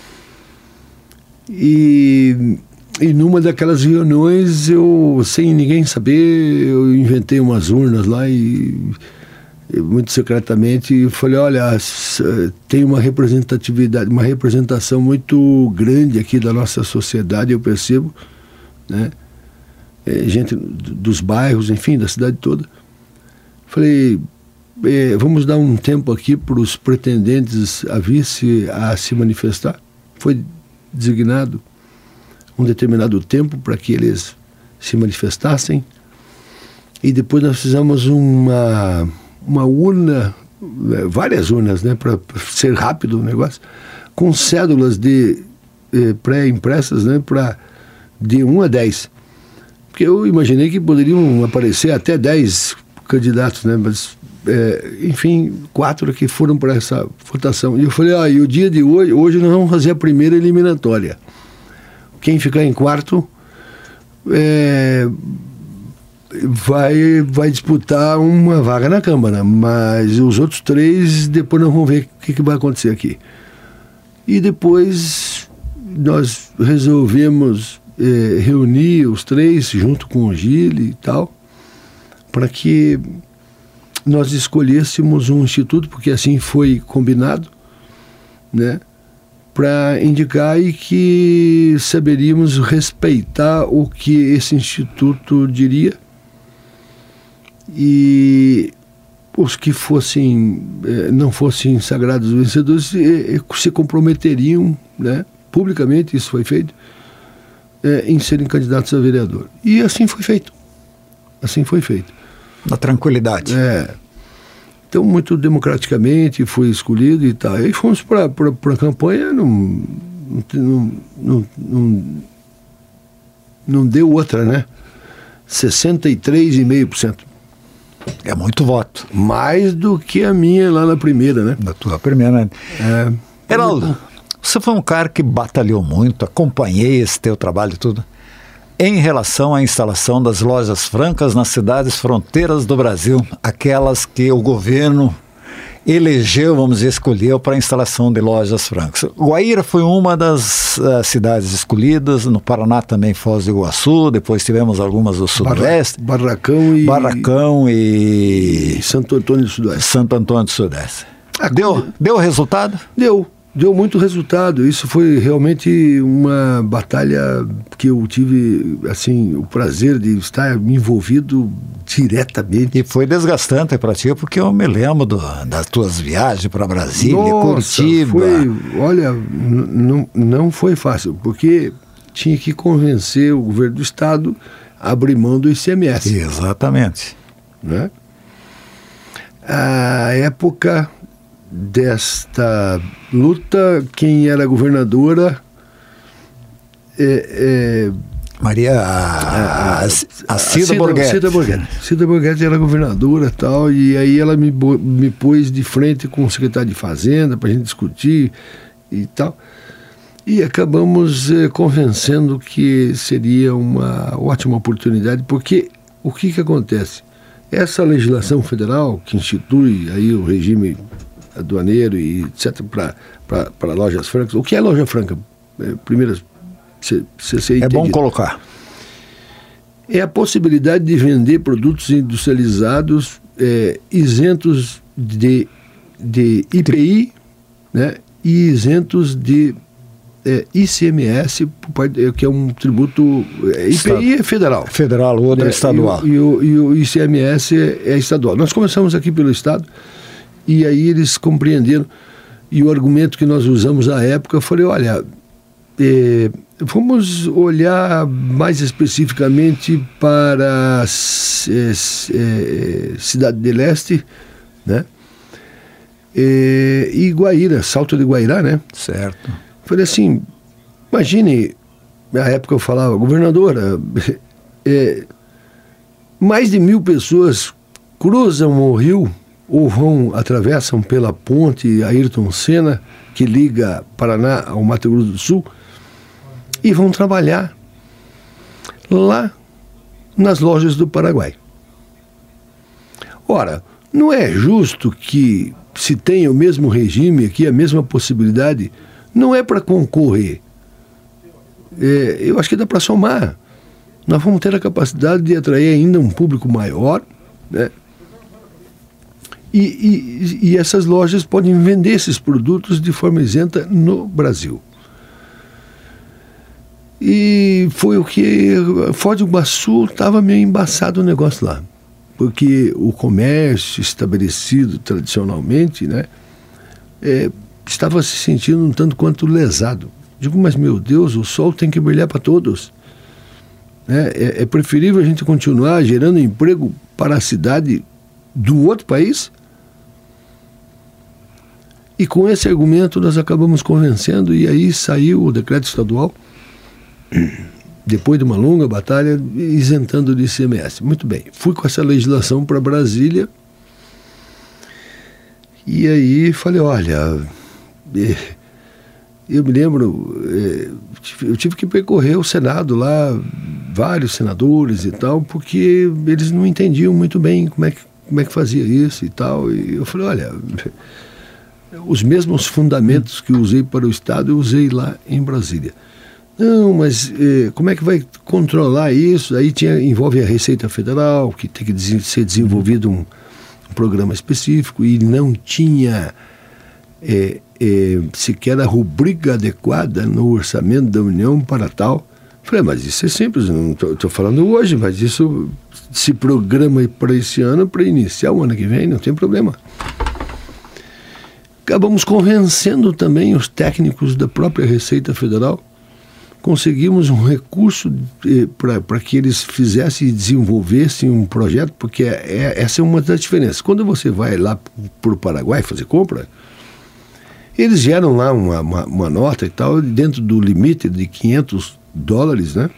E, e numa daquelas reuniões, eu, sem ninguém saber, eu inventei umas urnas lá e, e muito secretamente, falei, olha, tem uma representatividade, uma representação muito grande aqui da nossa sociedade, eu percebo, né? É, gente dos bairros, enfim, da cidade toda. Falei, é, vamos dar um tempo aqui para os pretendentes a vice a se manifestar. Foi designado um determinado tempo para que eles se manifestassem e depois nós fizemos uma uma urna, várias urnas, né, para ser rápido o negócio, com cédulas de eh, pré-impressas, né, para de um a dez. Porque eu imaginei que poderiam aparecer até dez candidatos, né, mas, eh, enfim, quatro que foram para essa votação. E eu falei, ah, e o dia de hoje, hoje nós vamos fazer a primeira eliminatória. Quem ficar em quarto é, vai, vai disputar uma vaga na Câmara, mas os outros três, depois nós vamos ver o que, que vai acontecer aqui. E depois nós resolvemos eh, reunir os três, junto com o Gile e tal, para que nós escolhêssemos um instituto, porque assim foi combinado, né, para indicar e que saberíamos respeitar o que esse instituto diria. E os que fossem, eh, não fossem sagrados vencedores eh, se comprometeriam, né, publicamente, isso foi feito, eh, em serem candidatos a vereador. E assim foi feito. Assim foi feito. Na tranquilidade. É. Então, muito democraticamente foi escolhido e tal. Aí fomos para a campanha, não, não, não, não, não deu outra, né? sessenta e três vírgula cinco por cento. É muito voto. Mais do que a minha lá na primeira, né? Na tua primeira, né? É. Heraldo, você foi um cara que batalhou muito, acompanhei esse teu trabalho e tudo, em relação à instalação das lojas francas nas cidades fronteiras do Brasil, aquelas que o governo elegeu, vamos dizer, escolheu para a instalação de lojas francas. Guaíra foi uma das uh, cidades escolhidas, no Paraná também Foz do Iguaçu, depois tivemos algumas do Sudoeste. Barra, Barracão e... Barracão e... e Santo Antônio do Sudoeste. Santo Antônio do Sudeste. Ah, deu, quando... deu resultado? Deu. Deu muito resultado. Isso foi realmente uma batalha que eu tive, assim, o prazer de estar envolvido diretamente. E foi desgastante para ti, porque eu me lembro do, das tuas viagens para Brasília, Nossa, Curitiba. Foi, olha, não, não foi fácil, porque tinha que convencer o governo do Estado a abrir mão do I C M S. Exatamente. Né? A época desta luta, quem era governadora é, é, Maria, a, a, a Cida Borghetti. Cida Borghetti. Cida Borghetti era governadora e tal, e aí ela me, me pôs de frente com o secretário de Fazenda para a gente discutir e tal. E acabamos eh, convencendo que seria uma ótima oportunidade, porque o que, que acontece? Essa legislação federal que institui aí o regime aduaneiro e etcétera para lojas francas, o que é loja franca? É, primeiro, cê, cê, cê é bom colocar. É a possibilidade de vender produtos industrializados é, isentos de, de I P I, né, e isentos de é, I C M S, que é um tributo... É, I P I é federal. Federal, o outro é estadual. E o, e, o, e o I C M S é, é estadual. Nós começamos aqui pelo Estado, e aí eles compreenderam, e o argumento que nós usamos à época, eu falei, olha, é, vamos olhar mais especificamente para é, é, Cidade de Leste, né? É, e Guaíra, Salto de Guairá, né? Certo. Falei assim, imagine, na época eu falava, governadora, é, mais de mil pessoas cruzam o rio ou vão, atravessam pela ponte Ayrton Senna, que liga Paraná ao Mato Grosso do Sul, e vão trabalhar lá nas lojas do Paraguai. Ora, não é justo que se tenha o mesmo regime aqui, a mesma possibilidade, não é para concorrer. É, eu acho que dá para somar. Nós vamos ter a capacidade de atrair ainda um público maior, né? E, e, e essas lojas podem vender esses produtos de forma isenta no Brasil. E foi o que... Foz do Iguaçu estava meio embaçado o negócio lá, porque o comércio estabelecido tradicionalmente, né, é, estava se sentindo um tanto quanto lesado. Digo, mas meu Deus, o sol tem que brilhar para todos. É, é, é preferível a gente continuar gerando emprego para a cidade do outro país? E com esse argumento nós acabamos convencendo, e aí saiu o decreto estadual, depois de uma longa batalha, isentando do I C M S. Muito bem, fui com essa legislação para Brasília, e aí falei, olha, eu me lembro, eu tive que percorrer o Senado lá, vários senadores e tal, porque eles não entendiam muito bem como é que, como é que fazia isso e tal, e eu falei, olha, os mesmos fundamentos que usei para o Estado, eu usei lá em Brasília. Não, mas eh, como é que vai controlar isso? Aí tinha, envolve a Receita Federal, que tem que des- ser desenvolvido um, um programa específico, e não tinha eh, eh, sequer a rubrica adequada no orçamento da União para tal. Falei, mas isso é simples, não estou falando hoje, mas isso se programa para esse ano, para iniciar o ano que vem, não tem problema. Acabamos convencendo também os técnicos da própria Receita Federal. Conseguimos um recurso eh, para que eles fizessem e desenvolvessem um projeto, porque é, é, essa é uma das diferenças. Quando você vai lá para o Paraguai fazer compra, eles geram lá uma, uma, uma nota e tal, dentro do limite de quinhentos dólares, né?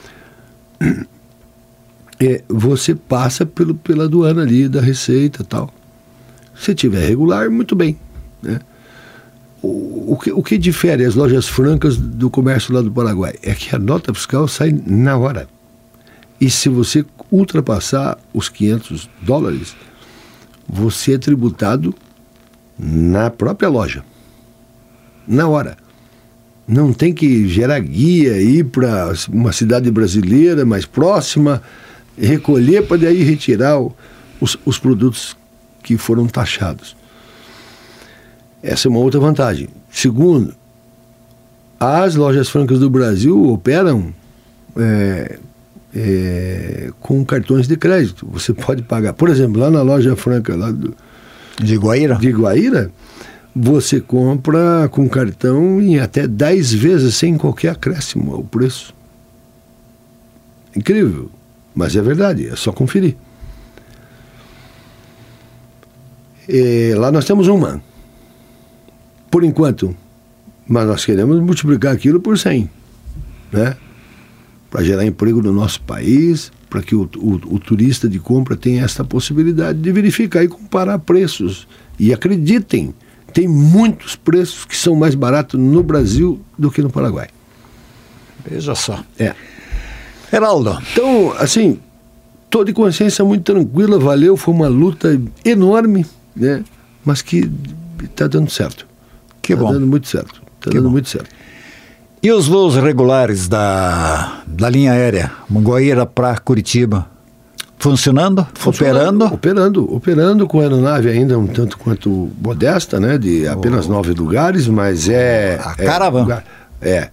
É, você passa pelo, pela aduana ali da Receita e tal. Se tiver regular, muito bem, né? O, o, que, o que difere as lojas francas do comércio lá do Paraguai é que a nota fiscal sai na hora. E se você ultrapassar os quinhentos dólares, você é tributado na própria loja, na hora. Não tem que gerar guia, ir para uma cidade brasileira mais próxima, recolher para daí retirar o, os, os produtos que foram taxados. Essa é uma outra vantagem. Segundo, as lojas francas do Brasil operam é, é, com cartões de crédito. Você pode pagar. Por exemplo, lá na loja franca lá do, de Guaíra, de Guaíra, você compra com cartão em até dez vezes sem qualquer acréscimo ao preço. Incrível, mas é verdade, é só conferir. É, lá nós temos uma. Por enquanto, mas nós queremos multiplicar aquilo por cem, né? para gerar emprego no nosso país, para que o, o, o turista de compra tenha essa possibilidade de verificar e comparar preços. E acreditem, tem muitos preços que são mais baratos no Brasil do que no Paraguai. Veja só. É. Heraldo. Então, assim, estou de consciência muito tranquila, valeu, foi uma luta enorme, né? Mas que está dando certo. Que tá bom. Está dando muito certo. Está dando bom. muito certo. E os voos regulares da, da linha aérea, Manguaíra para Curitiba, funcionando? Funcionando, operando? Operando, operando com aeronave ainda um tanto quanto modesta, né? De apenas oh. nove lugares, mas é... A Caravan? É, é,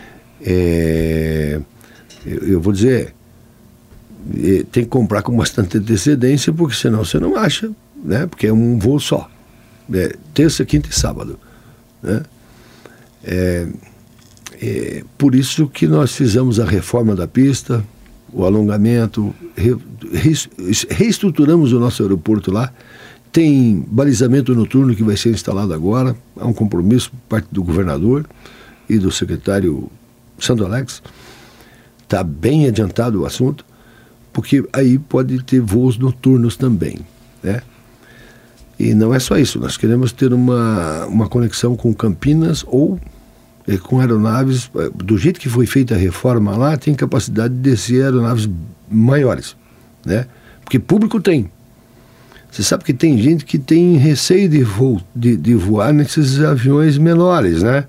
é eu, eu vou dizer, é, tem que comprar com bastante antecedência, porque senão você não acha, né? Porque é um voo só, é, terça, quinta e sábado, né? É, é, por isso que nós fizemos a reforma da pista, o alongamento, re, re, reestruturamos o nosso aeroporto lá, tem balizamento noturno que vai ser instalado agora, há um compromisso por parte do governador e do secretário Sandro Alex, está bem adiantado o assunto, porque aí pode ter voos noturnos também, né? E não é só isso, nós queremos ter uma, uma conexão com Campinas ou é, com aeronaves, do jeito que foi feita a reforma lá, tem capacidade de descer aeronaves maiores, né? Porque público tem. Você sabe que tem gente que tem receio de, vo, de, de voar nesses aviões menores, né?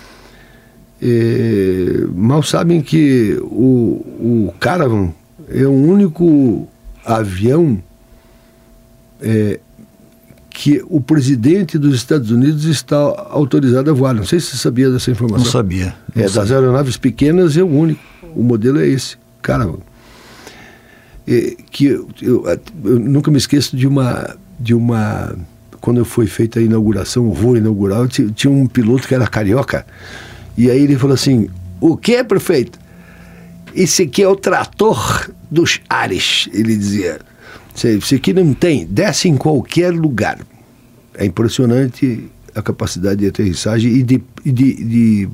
É, mal sabem que o, o Caravan é o único avião é, que o presidente dos Estados Unidos está autorizado a voar. Não sei se você sabia dessa informação. Não sabia. Não é, sabia. Das aeronaves pequenas é o único. O modelo é esse, Caravan. É, que eu, eu, eu nunca me esqueço de uma, de uma... Quando foi feita a inauguração, o voo inaugural, tinha, tinha um piloto que era carioca. E aí ele falou assim, o que é, prefeito? Esse aqui é o trator dos ares, ele dizia. Isso aqui não tem, desce em qualquer lugar. É impressionante a capacidade de aterrissagem e de... de, de,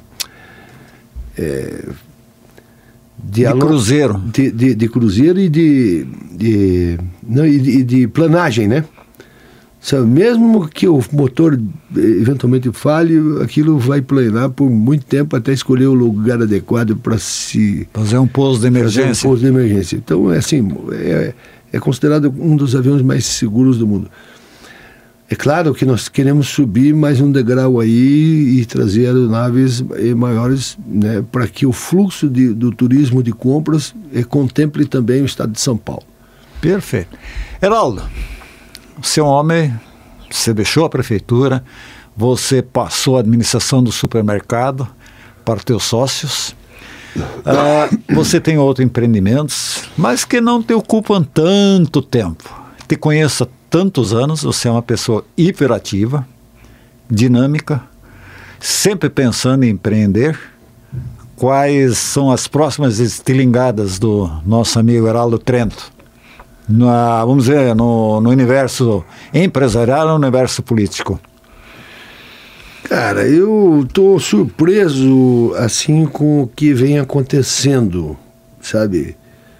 é, de, de along... cruzeiro. De, de, de cruzeiro e de, de, não, e de, de planagem, né? Sabe, mesmo que o motor eventualmente falhe, aquilo vai planear por muito tempo até escolher o lugar adequado para se... Fazer um pouso de emergência. Fazer um pouso de emergência. Então, é assim, é, é considerado um dos aviões mais seguros do mundo. É claro que nós queremos subir mais um degrau aí e trazer aeronaves maiores, né, para que o fluxo de, do turismo de compras eh, contemple também o estado de São Paulo. Perfeito. Heraldo, você é um homem, você deixou a prefeitura, você passou a administração do supermercado para os teus sócios, uh, você tem outros empreendimentos, mas que não te ocupam tanto tempo. Te conheço há tantos anos, você é uma pessoa hiperativa, dinâmica, sempre pensando em empreender. Quais são as próximas estilingadas do nosso amigo Heraldo Trento? Na, vamos dizer, no, no universo empresarial ou no universo político? Cara, eu estou surpreso, assim, com o que vem acontecendo, sabe?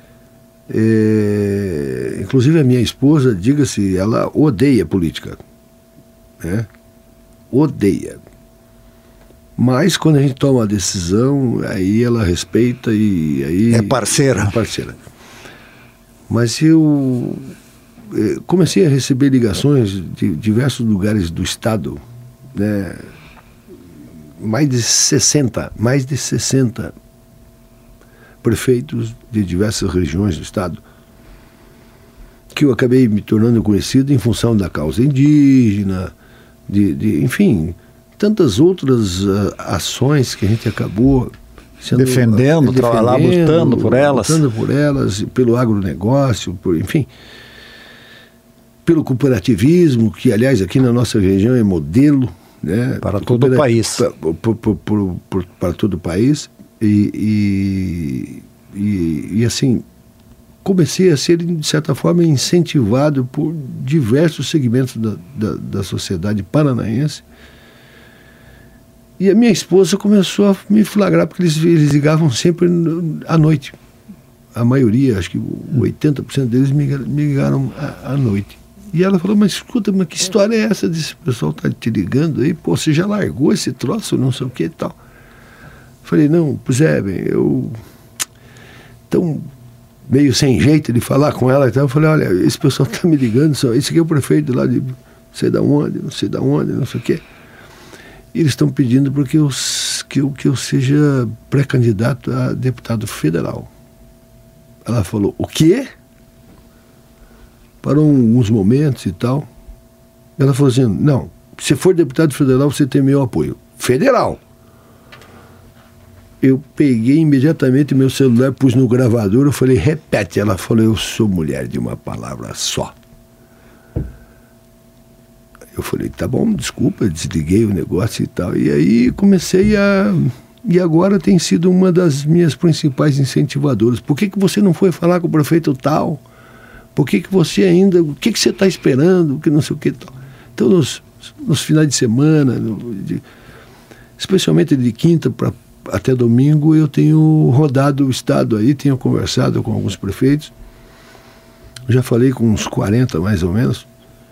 É, inclusive a minha esposa, diga-se, ela odeia política, né? Odeia. Mas quando a gente toma a decisão, aí ela respeita e aí... É parceira. É parceira. Mas eu comecei a receber ligações de diversos lugares do estado, né? Mais de sessenta, mais de sessenta prefeitos de diversas regiões do estado, que eu acabei me tornando conhecido em função da causa indígena, de, de enfim, tantas outras uh, ações que a gente acabou sendo, defendendo, defendendo lá, lutando por elas. Lutando por elas, pelo agronegócio, por, enfim, pelo cooperativismo, que aliás aqui na nossa região é modelo, né, para todo o país. Para, para, para, para, para todo o país. E, e, e, e assim, comecei a ser, de certa forma, incentivado por diversos segmentos da, da, da sociedade paranaense E a minha esposa começou a me flagrar, porque eles, eles ligavam sempre no, à noite. A maioria, acho que oitenta por cento deles me, me ligaram à, à noite. E ela falou, mas escuta, mas que história é essa desse pessoal tá te ligando aí? Pô, você já largou esse troço, não sei o que e tal. Falei, não, pois é, bem, eu... Tão meio sem jeito de falar com ela e tal. Eu falei, olha, esse pessoal tá me ligando, só, esse aqui é o prefeito lá de não sei da onde, não sei da onde, não sei o que. E eles estão pedindo porque eu, que, eu, que eu seja pré-candidato a deputado federal. Ela falou, o quê? Parou uns momentos e tal. Ela falou assim, não, se for deputado federal, você tem meu apoio. Federal. Eu peguei imediatamente meu celular, pus no gravador, eu falei, repete. Ela falou, eu sou mulher de uma palavra só. Eu falei, tá bom, desculpa, desliguei o negócio e tal. E aí comecei a... E agora tem sido uma das minhas principais incentivadoras. Por que que você não foi falar com o prefeito tal? Por que que você ainda... O que que você está esperando? Que não sei o que tal. Então, nos, nos finais de semana, no, de, especialmente de quinta para até domingo, eu tenho rodado o estado aí, tenho conversado com alguns prefeitos. Já falei com uns quarenta, mais ou menos.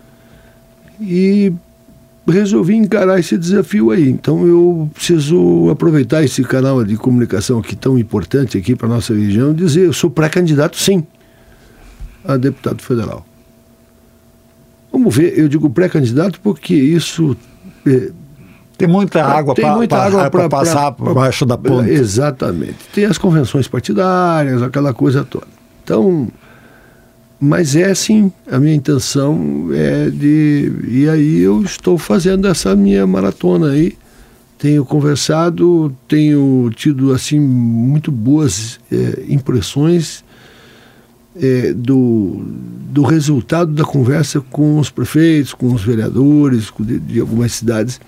E resolvi encarar esse desafio aí. Então eu preciso aproveitar esse canal de comunicação aqui tão importante aqui para a nossa região e dizer, eu sou pré-candidato sim a deputado federal. Vamos ver, eu digo pré-candidato porque isso... É, tem muita água para passar por baixo da ponte. Exatamente. Tem as convenções partidárias, aquela coisa toda. Então... Mas é sim, a minha intenção é de... E aí eu estou fazendo essa minha maratona aí. Tenho conversado, tenho tido assim muito boas é, impressões é, do, do resultado da conversa com os prefeitos, com os vereadores de, de algumas cidades.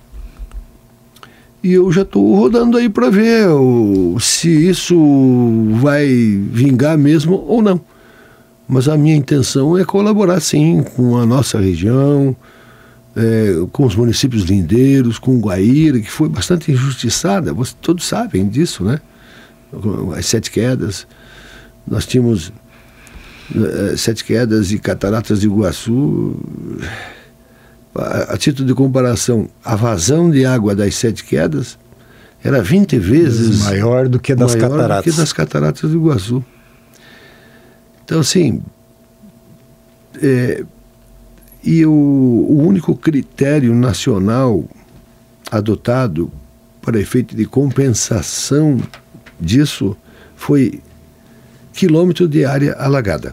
E eu já estou rodando aí para ver o, se isso vai vingar mesmo ou não. Mas a minha intenção é colaborar, sim, com a nossa região, é, com os municípios lindeiros, com Guaíra, que foi bastante injustiçada, vocês todos sabem disso, né? As Sete Quedas, nós tínhamos é, Sete Quedas e Cataratas de Iguaçu. A, a título de comparação, a vazão de água das Sete Quedas era vinte vezes maior do que das maior cataratas. do que das Cataratas de Iguaçu. Então, assim, é, e o, o único critério nacional adotado para efeito de compensação disso foi quilômetro de área alagada.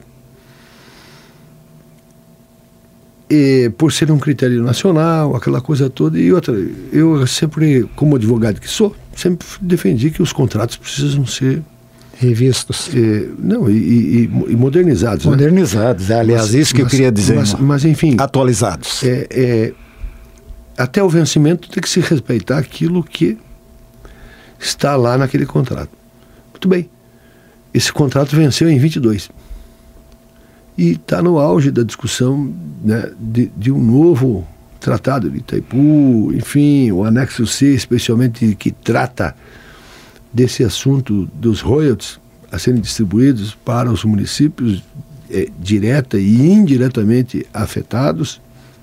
E, por ser um critério nacional, aquela coisa toda, e outra, eu sempre, como advogado que sou, sempre defendi que os contratos precisam ser revistos. É, não, e, e, e modernizados. Modernizados, né? É, aliás, mas, isso que mas, eu queria dizer. Mas, mas enfim... Atualizados. É, é, até o vencimento tem que se respeitar aquilo que está lá naquele contrato. Muito bem. Esse contrato venceu em vinte e dois. E está no auge da discussão, né, de, de um novo tratado de Itaipu, enfim, o anexo C, especialmente que trata desse assunto dos royalties a serem distribuídos para os municípios é, direta e indiretamente afetados.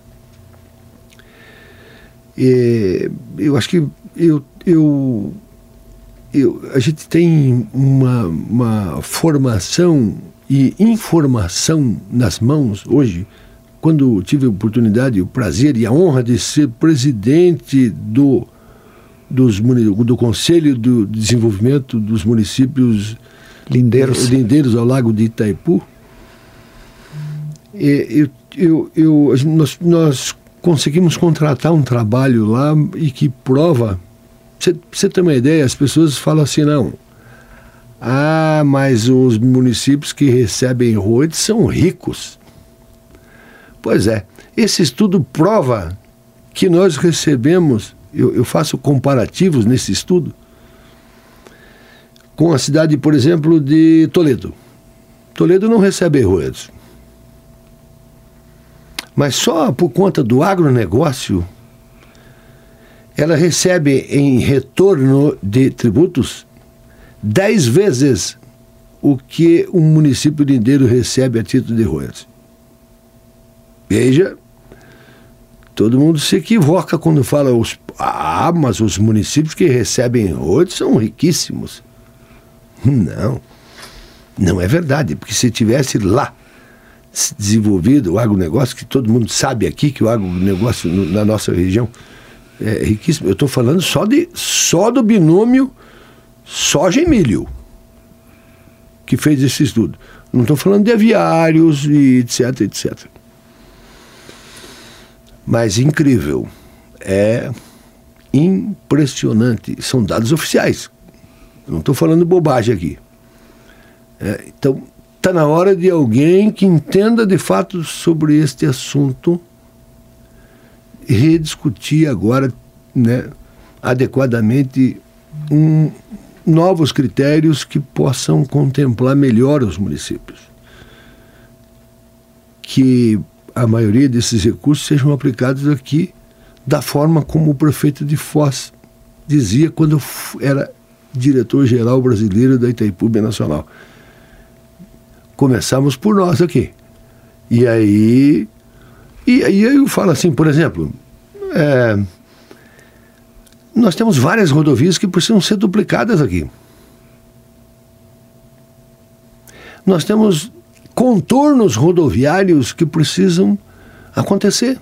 É, eu acho que eu, eu, eu, a gente tem uma, uma formação e informação nas mãos hoje. Quando tive a oportunidade, o prazer e a honra de ser presidente do Dos, do Conselho do Desenvolvimento dos Municípios Lindeiros, lindeiros ao Lago de Itaipu, eu, eu, eu, nós, nós conseguimos contratar um trabalho lá e que prova, pra você ter uma ideia, as pessoas falam assim, não, ah, mas os municípios que recebem royalties são ricos. Pois é, esse estudo prova que nós recebemos. Eu, eu faço comparativos nesse estudo com a cidade, por exemplo, de Toledo. Toledo não recebe royalties. Mas só por conta do agronegócio, ela recebe em retorno de tributos dez vezes o que um município inteiro recebe a título de royalties. Veja, todo mundo se equivoca quando fala, os, ah, mas os municípios que recebem royalties são riquíssimos. Não, não é verdade, porque se tivesse lá desenvolvido o agronegócio, que todo mundo sabe aqui que o agronegócio no, na nossa região é riquíssimo. Eu estou falando só, de, só do binômio soja e milho, que fez esse estudo. Não estou falando de aviários e etc, etcétera. Mas incrível, é impressionante. São dados oficiais. Eu não estou falando bobagem aqui. É, então, está na hora de alguém que entenda de fato sobre este assunto rediscutir agora, né, adequadamente um, novos critérios que possam contemplar melhor os municípios. Que a maioria desses recursos sejam aplicados aqui da forma como o prefeito de Foz dizia quando era diretor-geral brasileiro da Itaipu Binacional. Começamos por nós aqui. E aí, e aí eu falo assim, por exemplo, é, nós temos várias rodovias que precisam ser duplicadas aqui. Nós temos contornos rodoviários que precisam acontecer.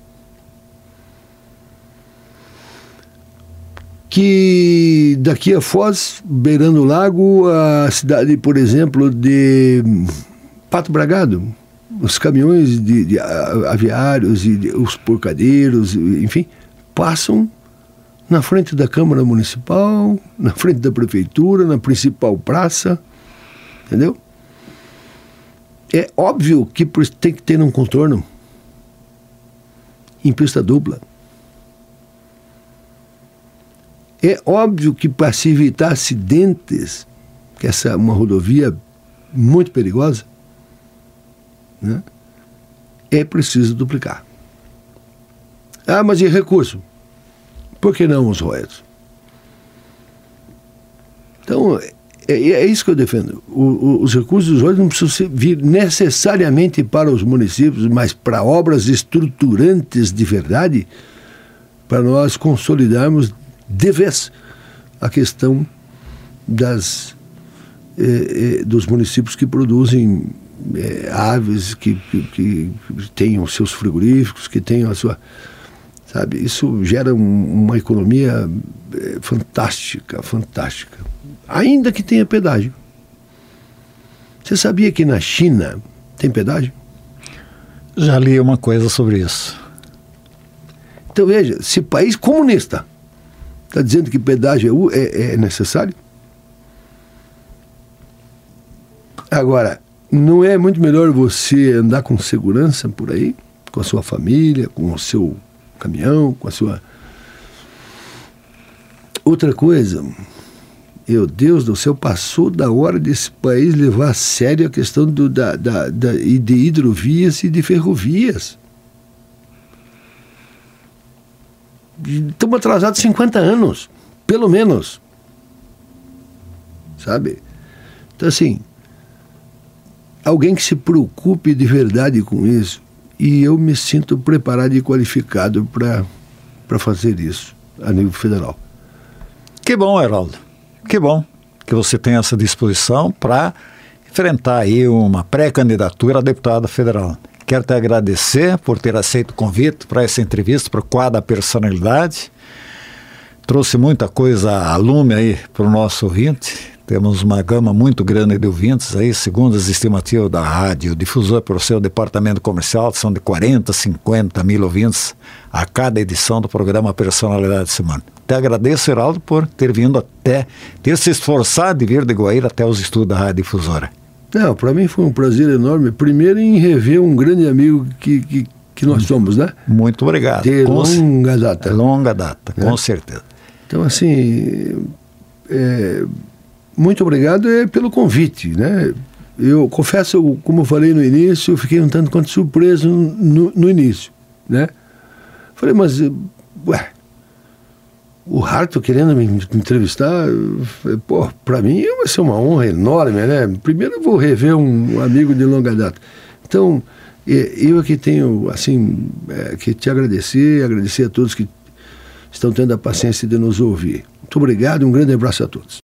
Que daqui a Foz, beirando o lago, a cidade, por exemplo, de Pato Bragado, os caminhões de, de aviários e de, os porcadeiros, enfim, passam na frente da Câmara Municipal, na frente da Prefeitura, na principal praça, entendeu? É óbvio que tem que ter um contorno em pista dupla. É óbvio que para se evitar acidentes, que essa é uma rodovia muito perigosa, né, é preciso duplicar. Ah, mas e recurso? Por que não os royalties? Então, é, é isso que eu defendo. O, o, os recursos dos royalties não precisam vir necessariamente para os municípios, mas para obras estruturantes de verdade, para nós consolidarmos de vez a questão das, eh, eh, dos municípios que produzem eh, aves, que, que, que tenham os seus frigoríficos, que tenham a sua... Sabe, isso gera um, uma economia eh, fantástica, fantástica. Ainda que tenha pedágio. Você sabia que na China tem pedágio? Já li uma coisa sobre isso. Então veja, se país comunista está dizendo que pedágio é, é, é necessário? Agora, não é muito melhor você andar com segurança por aí, com a sua família, com o seu caminhão, com a sua... Outra coisa, meu Deus do céu, passou da hora desse país levar a sério a questão do, da, da, da, de hidrovias e de ferrovias. Estamos atrasados cinquenta anos, pelo menos. Sabe? Então, assim, alguém que se preocupe de verdade com isso, e eu me sinto preparado e qualificado para fazer isso a nível federal. Que bom, Heraldo. Que bom que você tem essa disposição para enfrentar aí uma pré-candidatura a deputado federal. Quero te agradecer por ter aceito o convite para essa entrevista para o quadro da personalidade. Trouxe muita coisa a lume aí para o nosso ouvinte. Temos uma gama muito grande de ouvintes aí, segundo as estimativas da rádio difusora para o seu departamento comercial, são de quarenta, cinquenta mil ouvintes a cada edição do programa Personalidade de Semana. Te agradeço, Heraldo, por ter vindo até, ter se esforçado de vir de Guaíra até os estudos da rádio difusora. Não, para mim foi um prazer enorme. Primeiro em rever um grande amigo que, que, que nós somos, né? Muito obrigado. De com longa data. Longa data, né? Com certeza. Então, assim, é, muito obrigado é, pelo convite, né? Eu confesso, como eu falei no início, eu fiquei um tanto quanto surpreso no, no início, né? Falei, mas, ué, o Harto querendo me entrevistar, pô, para mim vai ser uma honra enorme, né? Primeiro eu vou rever um amigo de longa data. Então, eu aqui tenho, assim, é, que te agradecer, agradecer a todos que estão tendo a paciência de nos ouvir. Muito obrigado e um grande abraço a todos.